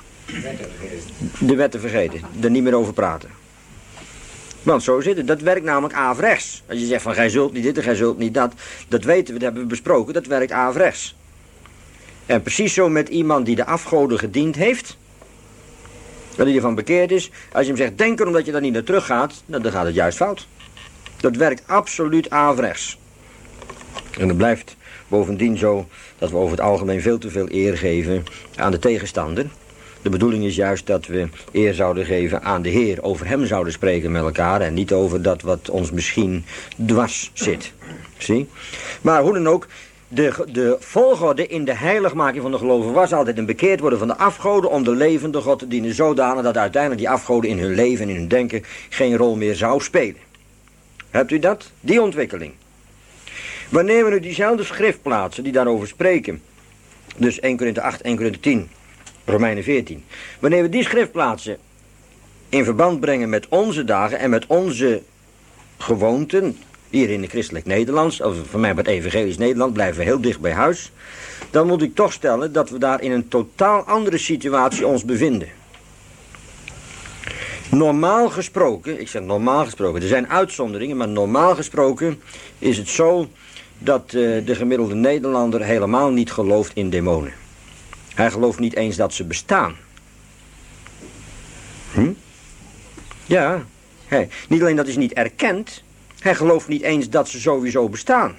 de wet te vergeten. Er niet meer over praten. Want zo zit het. Dat werkt namelijk averechts. Als je zegt van gij zult niet dit en gij zult niet dat. Dat weten we, dat hebben we besproken. Dat werkt averechts. En precies zo met iemand die de afgoden gediend heeft. Dat hij ervan bekeerd is. Als je hem zegt denk erom dat je daar niet naar terug gaat. Dan gaat het juist fout. Dat werkt absoluut averechts. En het blijft bovendien zo dat we over het algemeen veel te veel eer geven aan de tegenstander. De bedoeling is juist dat we eer zouden geven aan de Heer. Over hem zouden spreken met elkaar. En niet over dat wat ons misschien dwars zit. Zie? Maar hoe dan ook. De volgorde in de heiligmaking van de gelovigen was altijd een bekeerd worden van de afgoden. Om de levende God te dienen. Zodanig dat uiteindelijk die afgoden in hun leven en in hun denken geen rol meer zou spelen. Hebt u dat? Die ontwikkeling. Wanneer we nu diezelfde schriftplaatsen die daarover spreken. Dus 1 Korinthe 8, 1 Korinthe 10. Romeinen 14. Wanneer we die schriftplaatsen in verband brengen met onze dagen en met onze gewoonten, hier in de christelijk Nederlands, of voor mij met evangelisch Nederland, blijven we heel dicht bij huis, dan moet ik toch stellen dat we daar in een totaal andere situatie ons bevinden. Normaal gesproken, ik zeg normaal gesproken, er zijn uitzonderingen, maar normaal gesproken is het zo dat de gemiddelde Nederlander helemaal niet gelooft in demonen. Hij gelooft niet eens dat ze bestaan. Ja, niet alleen dat hij ze niet erkent, hij gelooft niet eens dat ze sowieso bestaan.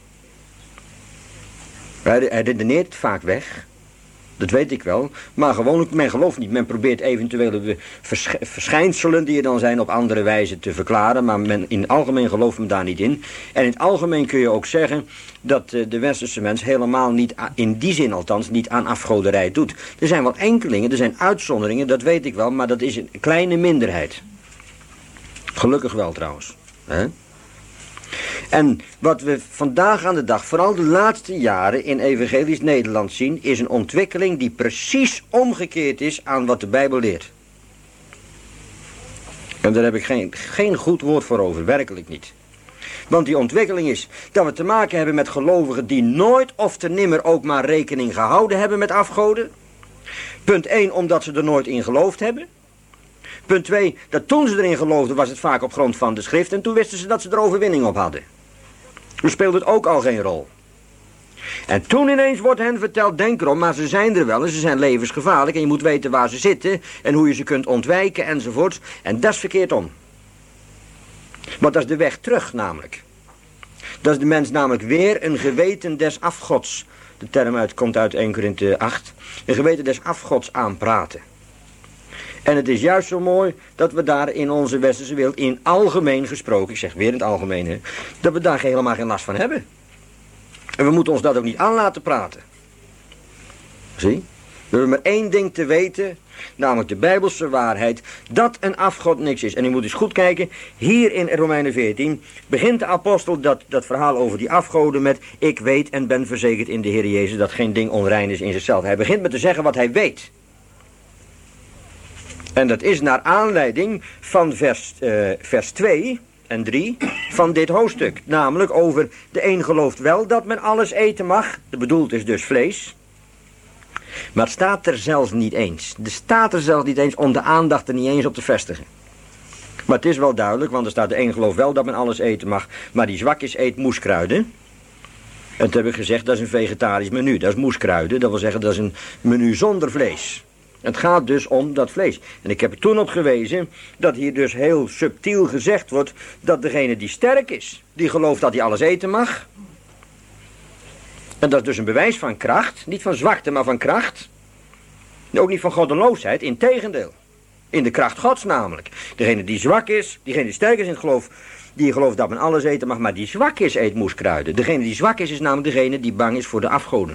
Hij redeneert het vaak weg, dat weet ik wel, maar gewoonlijk, men gelooft niet. Men probeert eventuele verschijnselen die er dan zijn op andere wijze te verklaren, maar in het algemeen gelooft men daar niet in. En in het algemeen kun je ook zeggen dat de westerse mens helemaal niet, in die zin althans, niet aan afgoderij doet. Er zijn wel enkelingen, er zijn uitzonderingen, dat weet ik wel, maar dat is een kleine minderheid. Gelukkig wel trouwens. En wat we vandaag aan de dag, vooral de laatste jaren in evangelisch Nederland zien, is een ontwikkeling die precies omgekeerd is aan wat de Bijbel leert. En daar heb ik geen goed woord voor over, werkelijk niet. Want die ontwikkeling is dat we te maken hebben met gelovigen die nooit of te nimmer ook maar rekening gehouden hebben met afgoden. Punt 1, omdat ze er nooit in geloofd hebben. Punt 2, dat toen ze erin geloofden was het vaak op grond van de schrift en toen wisten ze dat ze er overwinning op hadden. Toen speelde het ook al geen rol. En toen ineens wordt hen verteld, denk erom, maar ze zijn er wel en ze zijn levensgevaarlijk en je moet weten waar ze zitten en hoe je ze kunt ontwijken enzovoort. En dat is verkeerd om. Want dat is de weg terug namelijk. Dat is de mens namelijk weer een geweten des afgods. De term komt uit 1 Korinthe 8. Een geweten des afgods aanpraten. En het is juist zo mooi dat we daar in onze westerse wereld in algemeen gesproken, ik zeg weer in het algemeen, dat we daar helemaal geen last van hebben. En we moeten ons dat ook niet aan laten praten. Zie? We hebben maar één ding te weten, namelijk de Bijbelse waarheid, dat een afgod niks is. En u moet eens goed kijken, hier in Romeinen 14 begint de apostel dat verhaal over die afgoden met ik weet en ben verzekerd in de Heer Jezus dat geen ding onrein is in zichzelf. Hij begint met te zeggen wat hij weet. En dat is naar aanleiding van vers 2 en 3 van dit hoofdstuk. Namelijk over de een gelooft wel dat men alles eten mag. De bedoeld is dus vlees. Maar het staat er zelfs niet eens. Er staat er zelfs niet eens om de aandacht er niet eens op te vestigen. Maar het is wel duidelijk, want er staat: de een gelooft wel dat men alles eten mag, maar die zwak is, eet moeskruiden. En toen heb ik gezegd, dat is een vegetarisch menu, dat is moeskruiden. Dat wil zeggen, dat is een menu zonder vlees. Het gaat dus om dat vlees. En ik heb er toen op gewezen dat hier dus heel subtiel gezegd wordt dat degene die sterk is, die gelooft dat hij alles eten mag. En dat is dus een bewijs van kracht, niet van zwakte, maar van kracht. Ook niet van goddeloosheid, integendeel. In de kracht Gods namelijk. Degene die zwak is, diegene die sterk is in het geloof, die gelooft dat men alles eten mag, maar die zwak is, eet moeskruiden. Degene die zwak is namelijk degene die bang is voor de afgoden.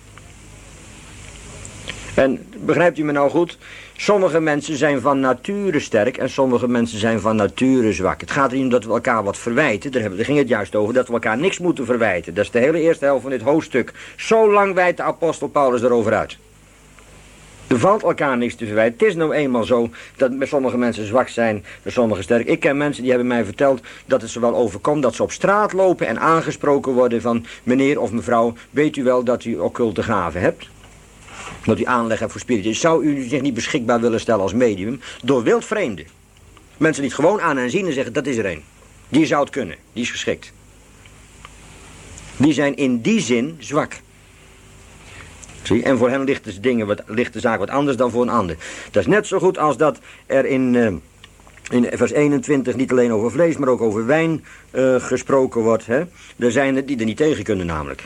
En begrijpt u me nou goed? Sommige mensen zijn van nature sterk en sommige mensen zijn van nature zwak. Het gaat er niet om dat we elkaar wat verwijten. Daar ging het juist over dat we elkaar niks moeten verwijten. Dat is de hele eerste helft van dit hoofdstuk. Zo lang wijdt de apostel Paulus erover uit. Er valt elkaar niks te verwijten. Het is nou eenmaal zo dat bij sommige mensen zwak zijn, bij sommigen sterk. Ik ken mensen die hebben mij verteld dat het ze wel overkomt dat ze op straat lopen en aangesproken worden van: meneer of mevrouw, weet u wel dat u occulte gaven hebt? Dat u aanleg hebt voor spiritus. Zou u zich niet beschikbaar willen stellen als medium door wildvreemden? Mensen die het gewoon aan en zien en zeggen: dat is er een. Die zou het kunnen, die is geschikt. Die zijn in die zin zwak. Zie? En voor hen ligt de zaak wat anders dan voor een ander. Dat is net zo goed als dat er in vers 21 niet alleen over vlees, maar ook over wijn gesproken wordt. Hè? Er zijn er die er niet tegen kunnen namelijk.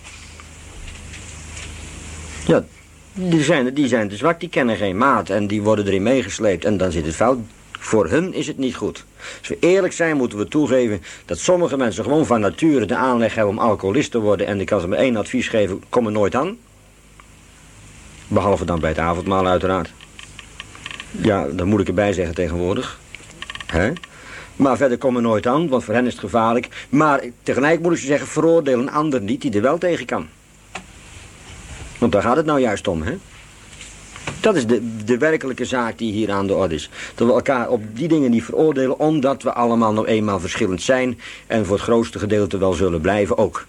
Ja, die zijn te zwak, die kennen geen maat en die worden erin meegesleept en dan zit het fout. Voor hun is het niet goed. Als we eerlijk zijn moeten we toegeven dat sommige mensen gewoon van nature de aanleg hebben om alcoholist te worden en ik kan ze maar één advies geven: kom er nooit aan. Behalve dan bij het avondmaal uiteraard. Ja, dat moet ik erbij zeggen tegenwoordig. Hè? Maar verder kom er nooit aan, want voor hen is het gevaarlijk. Maar tegelijk moet ik ze zeggen, veroordeel een ander niet die er wel tegen kan. Want daar gaat het nou juist om, hè? Dat is de werkelijke zaak die hier aan de orde is. Dat we elkaar op die dingen niet veroordelen, omdat we allemaal nog eenmaal verschillend zijn en voor het grootste gedeelte wel zullen blijven ook.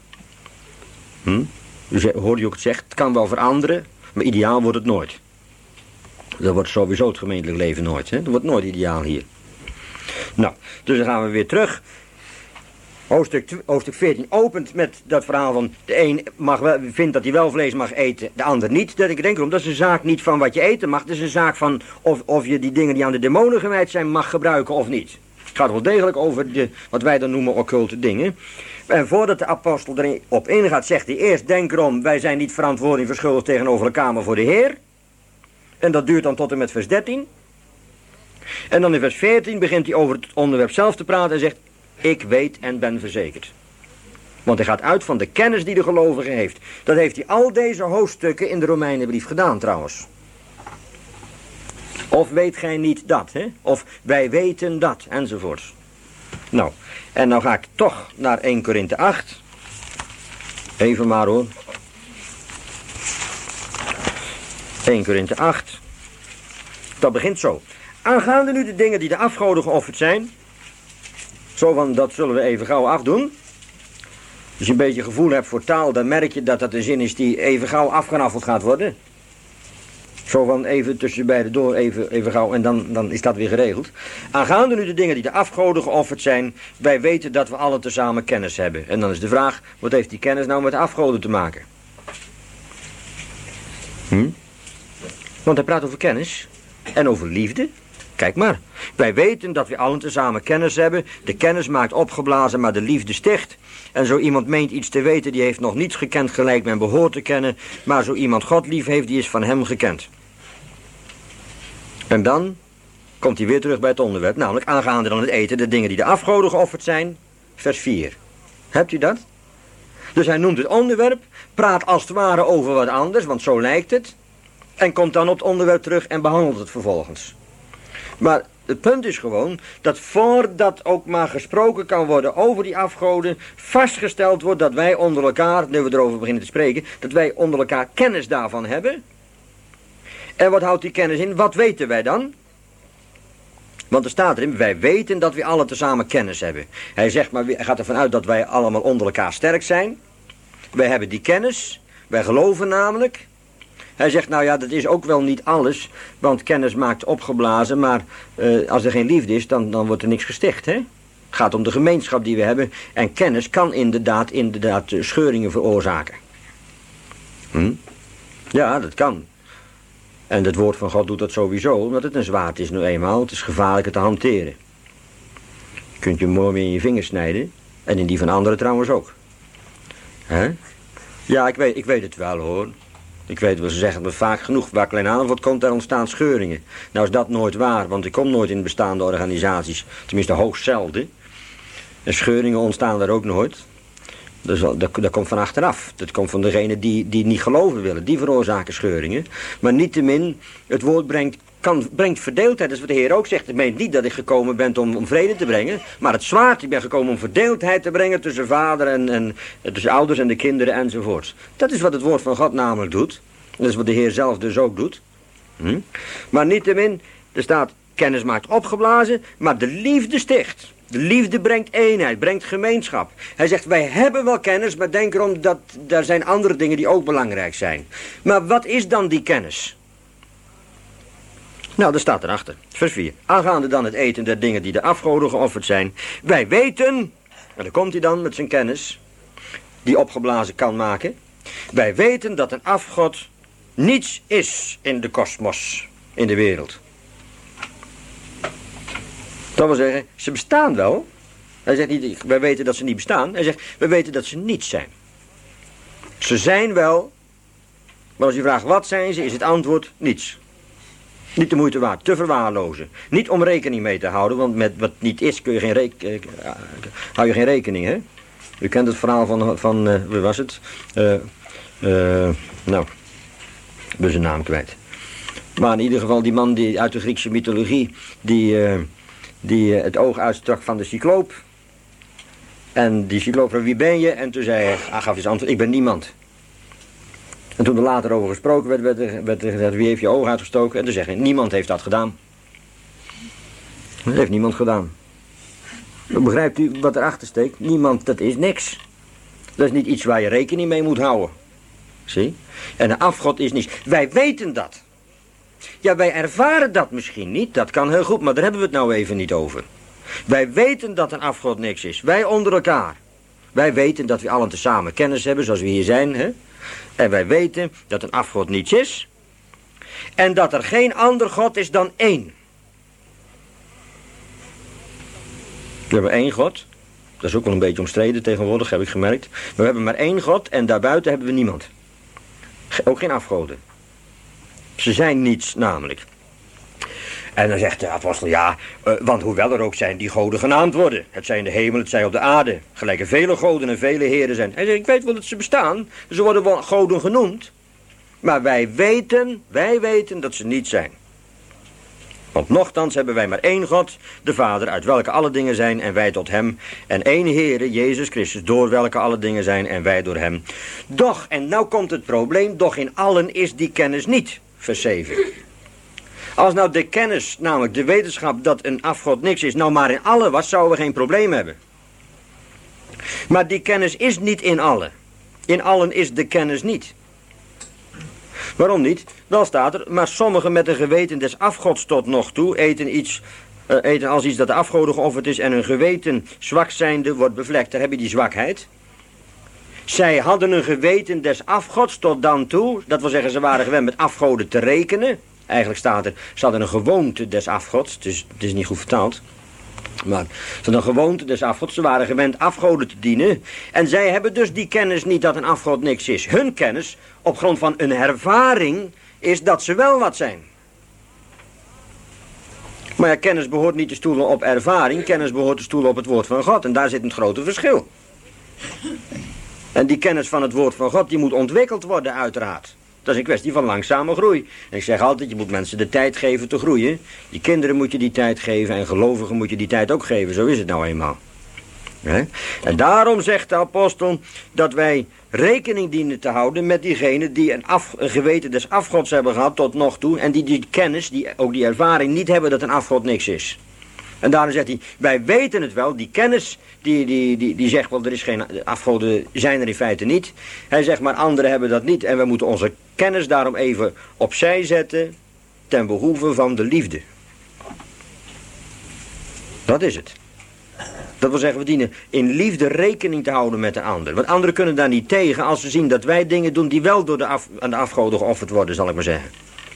Dus hoor je ook het zegt, het kan wel veranderen, maar ideaal wordt het nooit. Dat wordt sowieso het gemeentelijk leven nooit, hè? Dat wordt nooit ideaal hier. Nou, dus dan gaan we weer terug. Hoofdstuk 14 opent met dat verhaal van de een vindt dat hij wel vlees mag eten, de ander niet. Dat ik denk erom, dat is een zaak niet van wat je eten mag. Dat is een zaak van of je die dingen die aan de demonen gewijd zijn mag gebruiken of niet. Het gaat wel degelijk over wat wij dan noemen occulte dingen. En voordat de apostel erop ingaat, zegt hij eerst: denk erom, wij zijn niet verantwoording verschuldigd tegenover elkaar, maar voor de Heer. En dat duurt dan tot en met vers 13. En dan in vers 14 begint hij over het onderwerp zelf te praten en zegt: ik weet en ben verzekerd. Want hij gaat uit van de kennis die de gelovige heeft. Dat heeft hij al deze hoofdstukken in de Romeinenbrief gedaan trouwens. Of weet gij niet dat, hè? Of wij weten dat, enzovoorts. Nou, en nou ga ik toch naar 1 Korinthe 8. Even maar hoor. 1 Korinthe 8. Dat begint zo. Aangaande nu de dingen die de afgoden geofferd zijn. Zo van, dat zullen we even gauw afdoen. Als je een beetje gevoel hebt voor taal, dan merk je dat dat een zin is die even gauw afgeraffeld gaat worden. Zo van even tussen beide door, even gauw, en dan is dat weer geregeld. Aangaande nu de dingen die de afgoden geofferd zijn, wij weten dat we alle tezamen kennis hebben. En dan is de vraag, wat heeft die kennis nou met de afgoden te maken? Want hij praat over kennis en over liefde. Kijk maar, wij weten dat we allen tezamen kennis hebben. De kennis maakt opgeblazen, maar de liefde sticht. En zo iemand meent iets te weten, die heeft nog niets gekend gelijk men behoort te kennen. Maar zo iemand God lief heeft, die is van hem gekend. En dan komt hij weer terug bij het onderwerp, namelijk aangaande dan het eten, de dingen die de afgoden geofferd zijn, vers 4. Hebt u dat? Dus hij noemt het onderwerp, praat als het ware over wat anders, want zo lijkt het. En komt dan op het onderwerp terug en behandelt het vervolgens. Maar het punt is gewoon dat voordat ook maar gesproken kan worden over die afgoden, vastgesteld wordt dat wij onder elkaar, nu we erover beginnen te spreken, dat wij onder elkaar kennis daarvan hebben. En wat houdt die kennis in? Wat weten wij dan? Want er staat erin, wij weten dat we alle tezamen kennis hebben. Hij zegt maar, hij gaat ervan uit dat wij allemaal onder elkaar sterk zijn. Wij hebben die kennis, wij geloven namelijk. Hij zegt, nou ja, dat is ook wel niet alles, want kennis maakt opgeblazen, maar als er geen liefde is, dan wordt er niks gesticht, hè? Het gaat om de gemeenschap die we hebben en kennis kan inderdaad scheuringen veroorzaken. Ja, dat kan. En het woord van God doet dat sowieso, omdat het een zwaard is nu eenmaal. Het is gevaarlijker te hanteren. Je kunt je mooi mee in je vingers snijden. En in die van anderen trouwens ook. Hè? Ja, ik weet het wel hoor. Ik weet wel, ze zeggen het vaak genoeg. Waar klein aanval komt, daar ontstaan scheuringen. Nou is dat nooit waar, want ik kom nooit in bestaande organisaties. Tenminste hoogst zelden. En scheuringen ontstaan daar ook nooit. Dus dat komt van achteraf. Dat komt van degene die niet geloven willen. Die veroorzaken scheuringen. Maar niettemin, het woord brengt verdeeldheid. Dat is wat de Heer ook zegt. Het meent niet dat ik gekomen ben om vrede te brengen. Maar het zwaard, ik ben gekomen om verdeeldheid te brengen tussen vader en tussen ouders en de kinderen enzovoort. Dat is wat het woord van God namelijk doet. Dat is wat de Heer zelf dus ook doet. Maar niettemin, er staat, kennis maakt opgeblazen, maar de liefde sticht. De liefde brengt eenheid, brengt gemeenschap. Hij zegt, wij hebben wel kennis, maar denk erom dat er zijn andere dingen die ook belangrijk zijn. Maar wat is dan die kennis? Nou, dat staat erachter. Vers 4. Aangaande dan het eten der dingen die de afgoden geofferd zijn. Wij weten, en dan komt hij dan met zijn kennis, die opgeblazen kan maken. Wij weten dat een afgod niets is in de kosmos, in de wereld. Dat wil zeggen, ze bestaan wel. Hij zegt niet, wij weten dat ze niet bestaan. Hij zegt, wij weten dat ze niets zijn. Ze zijn wel, maar als je vraagt wat zijn ze, is het antwoord niets. Niet de moeite waard, te verwaarlozen. Niet om rekening mee te houden, want met wat niet is kun je hou je geen rekening, hè? U kent het verhaal van wie was het? Nou, ik ben zijn naam kwijt. Maar in ieder geval die man die uit de Griekse mythologie, die het oog uitstak van de cycloop. En die cycloop vroeg, wie ben je? En toen zei hij, gaf hij zijn antwoord, ik ben niemand. En toen er later over gesproken werd er gezegd, wie heeft je oog uitgestoken? En toen zei hij, niemand heeft dat gedaan. Dat heeft niemand gedaan. Begrijpt u wat erachter steekt? Niemand, dat is niks. Dat is niet iets waar je rekening mee moet houden. Zie? En een afgod is niets. Wij weten dat. Ja, wij ervaren dat misschien niet, dat kan heel goed, maar daar hebben we het nou even niet over. Wij weten dat een afgod niks is, wij onder elkaar. Wij weten dat we allen tezamen kennis hebben, zoals we hier zijn, hè? En wij weten dat een afgod niets is. En dat er geen ander God is dan één. We hebben één God. Dat is ook wel een beetje omstreden tegenwoordig, heb ik gemerkt. Maar we hebben maar één God en daarbuiten hebben we niemand. Ook geen afgoden. Ze zijn niets namelijk. En dan zegt de apostel, ja, want hoewel er ook zijn die goden genaamd worden. Het zij in de hemel, het zij op de aarde. Gelijk er vele goden en vele heren zijn. Hij zegt, ik weet wel dat ze bestaan. Ze worden wel goden genoemd. Maar wij weten dat ze niet zijn. Want nochtans hebben wij maar één God, de Vader, uit welke alle dingen zijn en wij tot hem. En één Heere, Jezus Christus, door welke alle dingen zijn en wij door hem. Doch, en nou komt het probleem, doch in allen is die kennis niet. Vers 7. Als nou de kennis, namelijk de wetenschap dat een afgod niks is, nou maar in allen was, zouden we geen probleem hebben. Maar die kennis is niet in allen. In allen is de kennis niet. Waarom niet? Wel staat er, maar sommigen met een geweten des afgods tot nog toe eten als iets dat de afgoden geofferd is en hun geweten zwak zijnde wordt bevlekt. Daar heb je die zwakheid. Zij hadden een geweten des afgods tot dan toe. Dat wil zeggen, ze waren gewend met afgoden te rekenen. Eigenlijk staat er, ze hadden een gewoonte des afgods. Dus het is niet goed vertaald. Maar ze hadden een gewoonte des afgods. Ze waren gewend afgoden te dienen. En zij hebben dus die kennis niet dat een afgod niks is. Hun kennis, op grond van een ervaring, is dat ze wel wat zijn. Maar ja, kennis behoort niet te stoelen op ervaring. Kennis behoort te stoelen op het woord van God. En daar zit een grote verschil. En die kennis van het woord van God, die moet ontwikkeld worden uiteraard. Dat is een kwestie van langzame groei. En ik zeg altijd, je moet mensen de tijd geven te groeien. Je kinderen moet je die tijd geven en gelovigen moet je die tijd ook geven. Zo is het nou eenmaal. En daarom zegt de apostel dat wij rekening dienen te houden met diegenen die een geweten des afgods hebben gehad tot nog toe. En die kennis, ook die ervaring niet hebben dat een afgod niks is. En daarom zegt hij, wij weten het wel, die kennis, die zegt wel, er is geen afgoden, zijn er in feite niet. Hij zegt, maar anderen hebben dat niet. En we moeten onze kennis daarom even opzij zetten, ten behoeve van de liefde. Dat is het. Dat wil zeggen, we dienen in liefde rekening te houden met de ander. Want anderen kunnen daar niet tegen als ze zien dat wij dingen doen die wel door aan de afgoden geofferd worden, zal ik maar zeggen.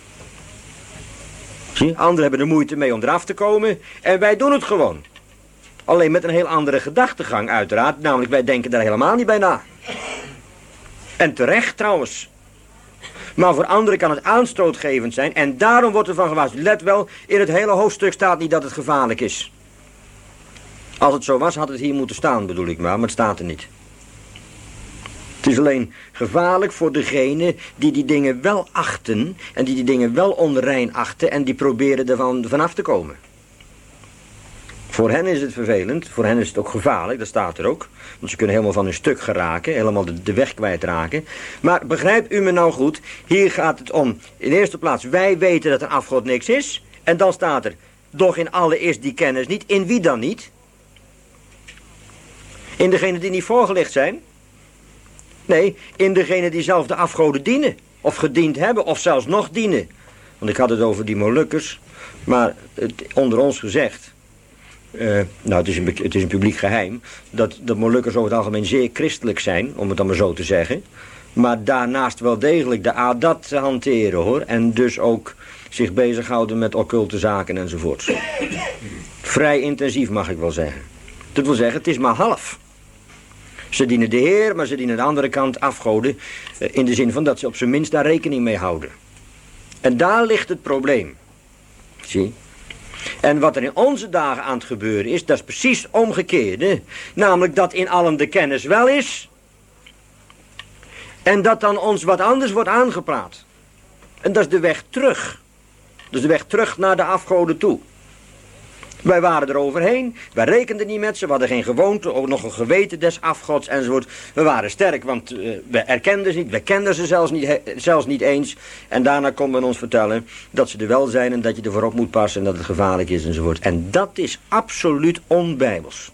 Zie, anderen hebben er moeite mee om eraf te komen en wij doen het gewoon. Alleen met een heel andere gedachtegang uiteraard, namelijk wij denken daar helemaal niet bij na. En terecht trouwens. Maar voor anderen kan het aanstootgevend zijn en daarom wordt er van gewaarschuwd. Let wel, in het hele hoofdstuk staat niet dat het gevaarlijk is. Als het zo was, had het hier moeten staan, bedoel ik maar het staat er niet. Het is alleen gevaarlijk voor degene die die dingen wel achten en die dingen wel onrein achten en die proberen er vanaf te komen. Voor hen is het vervelend, voor hen is het ook gevaarlijk, dat staat er ook. Want ze kunnen helemaal van hun stuk geraken, helemaal de weg kwijtraken. Maar begrijpt u me nou goed, hier gaat het om, in de eerste plaats, wij weten dat een afgod niks is. En dan staat er, doch in alle is die kennis niet, in wie dan niet? In degenen die niet voorgelicht zijn? Nee, in degenen die zelf de afgoden dienen. Of gediend hebben, of zelfs nog dienen. Want ik had het over die Molukkers. Maar onder ons gezegd. Het is een publiek geheim. Dat Molukkers over het algemeen zeer christelijk zijn. Om het dan maar zo te zeggen. Maar daarnaast wel degelijk de adat hanteren hoor. En dus ook zich bezighouden met occulte zaken enzovoorts. Vrij intensief mag ik wel zeggen. Dat wil zeggen, het is maar half. Ze dienen de Heer, maar ze dienen aan de andere kant afgoden. In de zin van dat ze op zijn minst daar rekening mee houden. En daar ligt het probleem. Zie? En wat er in onze dagen aan het gebeuren is, dat is precies omgekeerde. Namelijk dat in allen de kennis wel is. En dat dan ons wat anders wordt aangepraat. En dat is de weg terug. Dat is de weg terug naar de afgoden toe. Wij waren er overheen, wij rekenden niet met ze, we hadden geen gewoonte, ook nog een geweten des afgods enzovoort. We waren sterk, want we erkenden ze niet, we kenden ze zelfs niet eens. En daarna kon men ons vertellen dat ze er wel zijn en dat je er voorop moet passen en dat het gevaarlijk is enzovoort. En dat is absoluut onbijbels.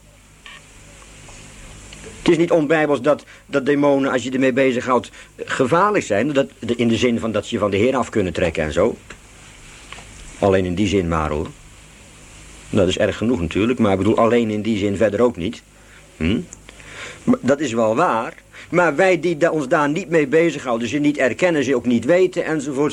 Het is niet onbijbels dat demonen, als je ermee bezighoudt, gevaarlijk zijn. Dat, in de zin van dat ze je van de Heer af kunnen trekken en zo. Alleen in die zin maar hoor. Dat is erg genoeg natuurlijk, maar ik bedoel alleen in die zin verder ook niet. Dat is wel waar, maar wij die ons daar niet mee bezighouden, ze niet erkennen, ze ook niet weten enzovoort,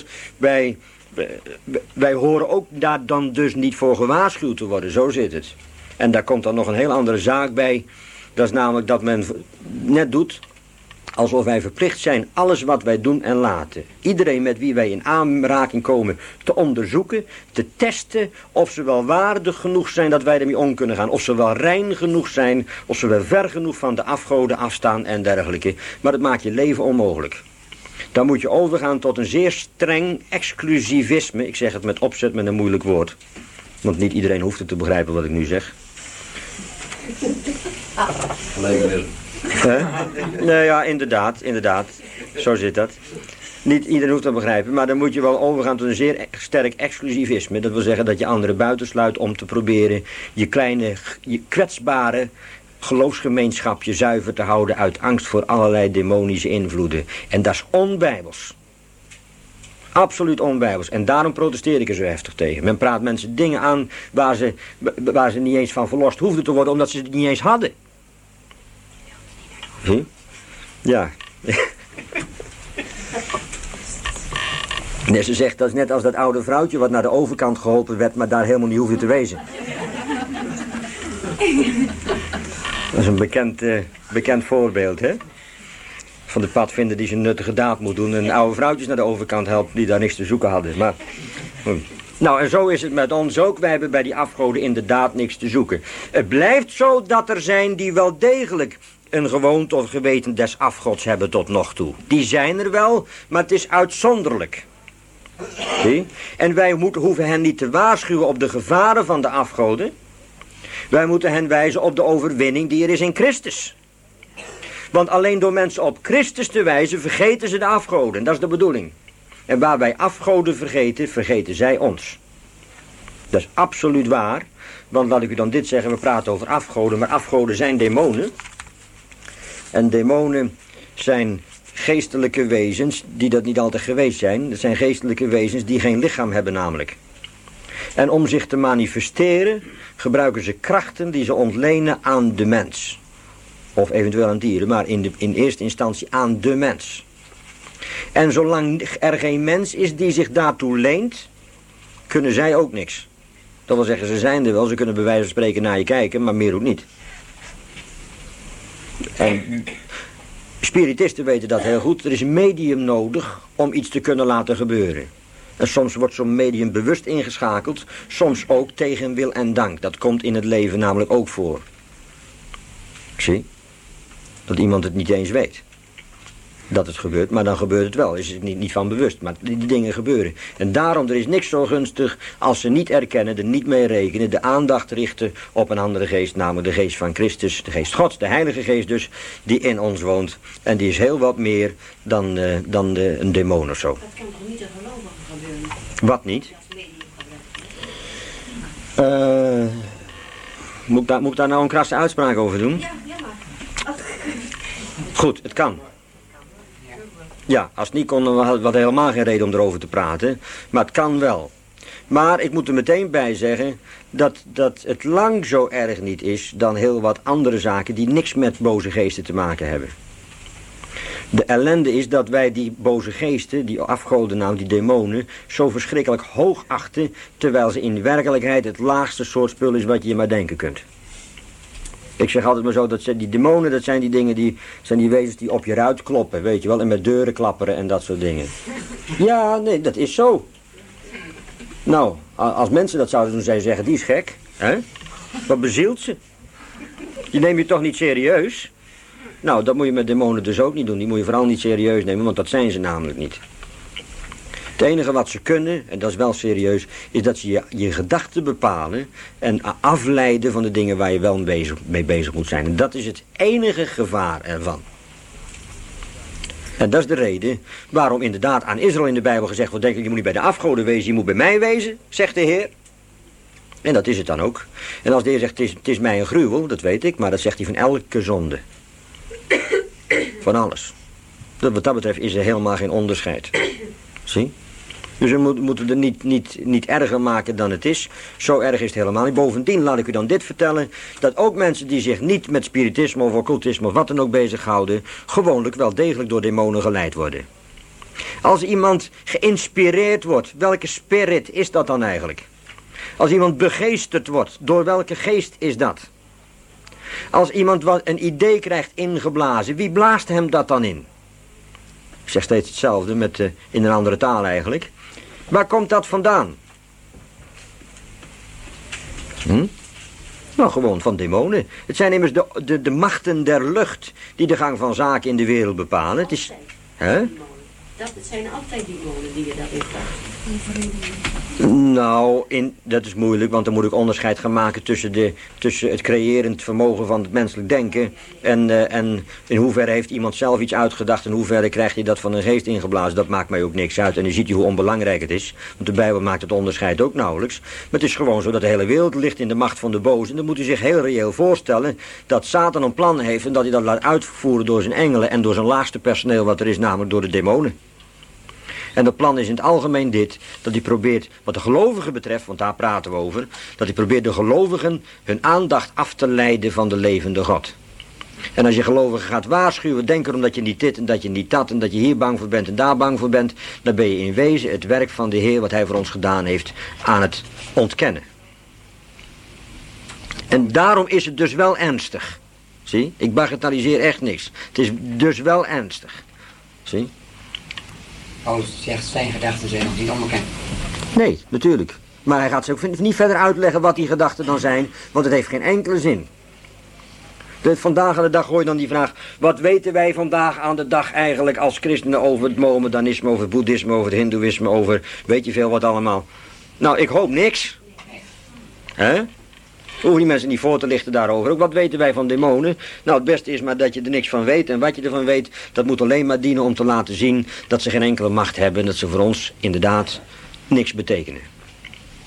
wij horen ook daar dan dus niet voor gewaarschuwd te worden, zo zit het. En daar komt dan nog een heel andere zaak bij, dat is namelijk dat men net doet alsof wij verplicht zijn alles wat wij doen en laten. Iedereen met wie wij in aanraking komen te onderzoeken, te testen of ze wel waardig genoeg zijn dat wij ermee om kunnen gaan. Of ze wel rein genoeg zijn, of ze wel ver genoeg van de afgoden afstaan en dergelijke. Maar dat maakt je leven onmogelijk. Dan moet je overgaan tot een zeer streng exclusivisme. Ik zeg het met opzet met een moeilijk woord. Want niet iedereen hoeft het te begrijpen wat ik nu zeg. Nou ja, inderdaad. Zo zit dat. Niet iedereen hoeft dat te begrijpen, maar dan moet je wel overgaan tot een zeer sterk exclusivisme. Dat wil zeggen dat je anderen buitensluit om te proberen je kwetsbare geloofsgemeenschapje zuiver te houden uit angst voor allerlei demonische invloeden. En dat is onbijbels. Absoluut onbijbels. En daarom protesteer ik er zo heftig tegen. Men praat mensen dingen aan waar ze niet eens van verlost hoefden te worden, omdat ze het niet eens hadden. Ja. Nee, ze zegt dat is net als dat oude vrouwtje wat naar de overkant geholpen werd, maar daar helemaal niet hoefde te wezen. Dat is een bekend voorbeeld, hè? Van de padvinder die zijn nuttige daad moet doen en oude vrouwtjes naar de overkant helpt die daar niks te zoeken hadden. Maar, nou, en zo is het met ons ook. Wij hebben bij die afgoden inderdaad niks te zoeken. Het blijft zo dat er zijn die wel degelijk een gewoonte of geweten des afgods hebben tot nog toe. Die zijn er wel, maar het is uitzonderlijk. Zie? En wij hoeven hen niet te waarschuwen op de gevaren van de afgoden. Wij moeten hen wijzen op de overwinning die er is in Christus. Want alleen door mensen op Christus te wijzen, vergeten ze de afgoden. Dat is de bedoeling. En waar wij afgoden vergeten, vergeten zij ons. Dat is absoluut waar. Want laat ik u dan dit zeggen, we praten over afgoden, maar afgoden zijn demonen. En demonen zijn geestelijke wezens die dat niet altijd geweest zijn. Dat zijn geestelijke wezens die geen lichaam hebben namelijk. En om zich te manifesteren gebruiken ze krachten die ze ontlenen aan de mens. Of eventueel aan dieren, maar in eerste instantie aan de mens. En zolang er geen mens is die zich daartoe leent, kunnen zij ook niks. Dat wil zeggen, ze zijn er wel, ze kunnen bij wijze van spreken naar je kijken, maar meer ook niet. En spiritisten weten dat heel goed. Er is een medium nodig om iets te kunnen laten gebeuren. En soms wordt zo'n medium bewust ingeschakeld, soms ook tegen wil en dank. Dat komt in het leven namelijk ook voor. Zie? Dat iemand het niet eens weet. Dat het gebeurt, maar dan gebeurt het wel. Is het niet van bewust, maar die dingen gebeuren. En daarom, er is niks zo gunstig als ze niet erkennen, er niet mee rekenen, de aandacht richten op een andere geest, namelijk de geest van Christus, de geest Gods, de Heilige Geest dus, die in ons woont. En die is heel wat meer dan een demon of zo. Dat kan toch niet een gelovige gebeuren? Wat niet? Moet ik daar nou een krasse uitspraak over doen? Ja, maar. Goed, het kan. Ja, als het niet kon, dan hadden we helemaal geen reden om erover te praten. Maar het kan wel. Maar ik moet er meteen bij zeggen dat het lang zo erg niet is dan heel wat andere zaken die niks met boze geesten te maken hebben. De ellende is dat wij die boze geesten, die afgoden nou, die demonen, zo verschrikkelijk hoog achten, terwijl ze in werkelijkheid het laagste soort spul is wat je maar denken kunt. Ik zeg altijd maar zo, dat die demonen, dat zijn die dingen, zijn die wezens die op je ruit kloppen, weet je wel, en met deuren klapperen en dat soort dingen. Ja, nee, dat is zo. Nou, als mensen dat zouden doen, zou je zeggen, die is gek. Hè? Wat bezielt ze? Die neem je toch niet serieus? Nou, dat moet je met demonen dus ook niet doen. Die moet je vooral niet serieus nemen, want dat zijn ze namelijk niet. Het enige wat ze kunnen, en dat is wel serieus, is dat ze je gedachten bepalen en afleiden van de dingen waar je wel mee bezig moet zijn. En dat is het enige gevaar ervan. En dat is de reden waarom inderdaad aan Israël in de Bijbel gezegd wordt, denk ik, je moet niet bij de afgoden wezen, je moet bij mij wezen, zegt de Heer. En dat is het dan ook. En als de Heer zegt, het is mij een gruwel, dat weet ik, maar dat zegt hij van elke zonde. Van alles. Wat dat betreft is er helemaal geen onderscheid. Zie? Dus we moeten er niet erger maken dan het is. Zo erg is het helemaal niet. Bovendien laat ik u dan dit vertellen, dat ook mensen die zich niet met spiritisme of occultisme of wat dan ook bezighouden, gewoonlijk wel degelijk door demonen geleid worden. Als iemand geïnspireerd wordt, welke spirit is dat dan eigenlijk? Als iemand begeesterd wordt, door welke geest is dat? Als iemand een idee krijgt ingeblazen, wie blaast hem dat dan in? Ik zeg steeds hetzelfde, in een andere taal eigenlijk. Waar komt dat vandaan? Nou, gewoon van demonen. Het zijn immers de machten der lucht die de gang van zaken in de wereld bepalen. Het is... Hè? Het zijn altijd demonen die je daarin vraagt. Nou, dat is moeilijk, want dan moet ik onderscheid gaan maken tussen het creërend vermogen van het menselijk denken en in hoeverre heeft iemand zelf iets uitgedacht, in hoeverre krijgt hij dat van een geest ingeblazen. Dat maakt mij ook niks uit en dan ziet u hoe onbelangrijk het is, want de Bijbel maakt het onderscheid ook nauwelijks. Maar het is gewoon zo dat de hele wereld ligt in de macht van de boze en dan moet u zich heel reëel voorstellen dat Satan een plan heeft en dat hij dat laat uitvoeren door zijn engelen en door zijn laagste personeel wat er is, namelijk door de demonen. En dat plan is in het algemeen dit, dat hij probeert, wat de gelovigen betreft, want daar praten we over, dat hij probeert de gelovigen hun aandacht af te leiden van de levende God. En als je gelovigen gaat waarschuwen, denk erom dat je niet dit en dat je niet dat en dat je hier bang voor bent en daar bang voor bent, dan ben je in wezen het werk van de Heer, wat hij voor ons gedaan heeft, aan het ontkennen. En daarom is het dus wel ernstig. Zie, ik bagatelliseer echt niks. Het is dus wel ernstig. Zie. Paulus zegt, zijn gedachten zijn nog niet onbekend. Nee, natuurlijk. Maar hij gaat ze ook niet verder uitleggen wat die gedachten dan zijn, want het heeft geen enkele zin. Vandaag aan de dag hoor je dan die vraag, wat weten wij vandaag aan de dag eigenlijk als christenen over het Mohammedanisme, over het boeddhisme, over het hindoeïsme, over weet je veel wat allemaal. Nou, ik hoop niks. Hè? Hoeven die mensen niet voor te lichten daarover. Ook wat weten wij van demonen? Nou, het beste is maar dat je er niks van weet. En wat je ervan weet, dat moet alleen maar dienen om te laten zien dat ze geen enkele macht hebben. En dat ze voor ons inderdaad niks betekenen.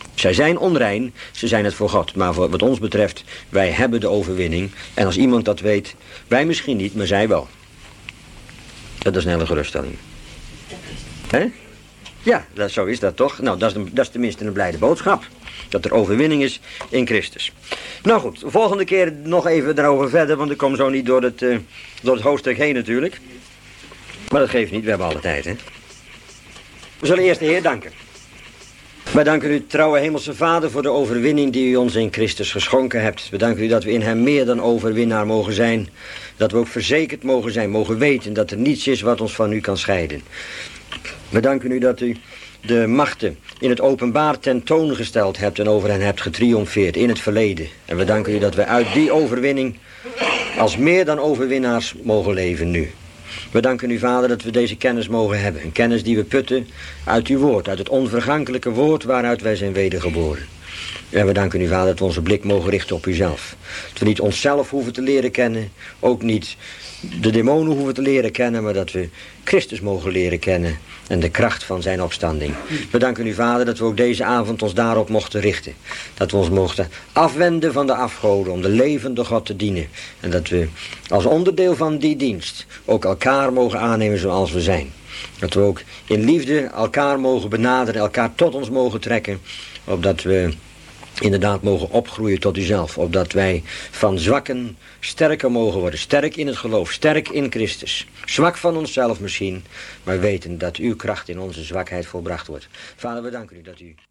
Zij zijn onrein, ze zijn het voor God. Maar wat ons betreft, wij hebben de overwinning. En als iemand dat weet, wij misschien niet, maar zij wel. Dat is een hele geruststelling. Hè? Ja, zo is dat toch? Nou, dat is tenminste een blijde boodschap. Dat er overwinning is in Christus. Nou goed, de volgende keer nog even daarover verder, want ik kom zo niet door het hoofdstuk heen natuurlijk. Maar dat geeft niet, we hebben alle tijd, hè. We zullen eerst de Heer danken. Wij danken u, trouwe hemelse Vader, voor de overwinning die u ons in Christus geschonken hebt. We danken u dat we in hem meer dan overwinnaar mogen zijn. Dat we ook verzekerd mogen zijn, mogen weten dat er niets is wat ons van u kan scheiden. We danken u dat u de machten in het openbaar tentoongesteld hebt en over hen hebt getriomfeerd in het verleden. En we danken u dat we uit die overwinning als meer dan overwinnaars mogen leven nu. We danken u, Vader, dat we deze kennis mogen hebben. Een kennis die we putten uit uw woord, uit het onvergankelijke woord waaruit wij zijn wedergeboren. En we danken u, Vader, dat we onze blik mogen richten op uzelf. Dat we niet onszelf hoeven te leren kennen, ook niet de demonen hoeven te leren kennen, maar dat we Christus mogen leren kennen en de kracht van zijn opstanding. We danken u, Vader, dat we ook deze avond ons daarop mochten richten. Dat we ons mochten afwenden van de afgoden om de levende God te dienen. En dat we als onderdeel van die dienst ook elkaar mogen aannemen zoals we zijn. Dat we ook in liefde elkaar mogen benaderen, elkaar tot ons mogen trekken, opdat we inderdaad mogen opgroeien tot uzelf. Opdat wij van zwakken sterker mogen worden. Sterk in het geloof, sterk in Christus. Zwak van onszelf misschien, maar weten dat uw kracht in onze zwakheid volbracht wordt. Vader, we danken u dat u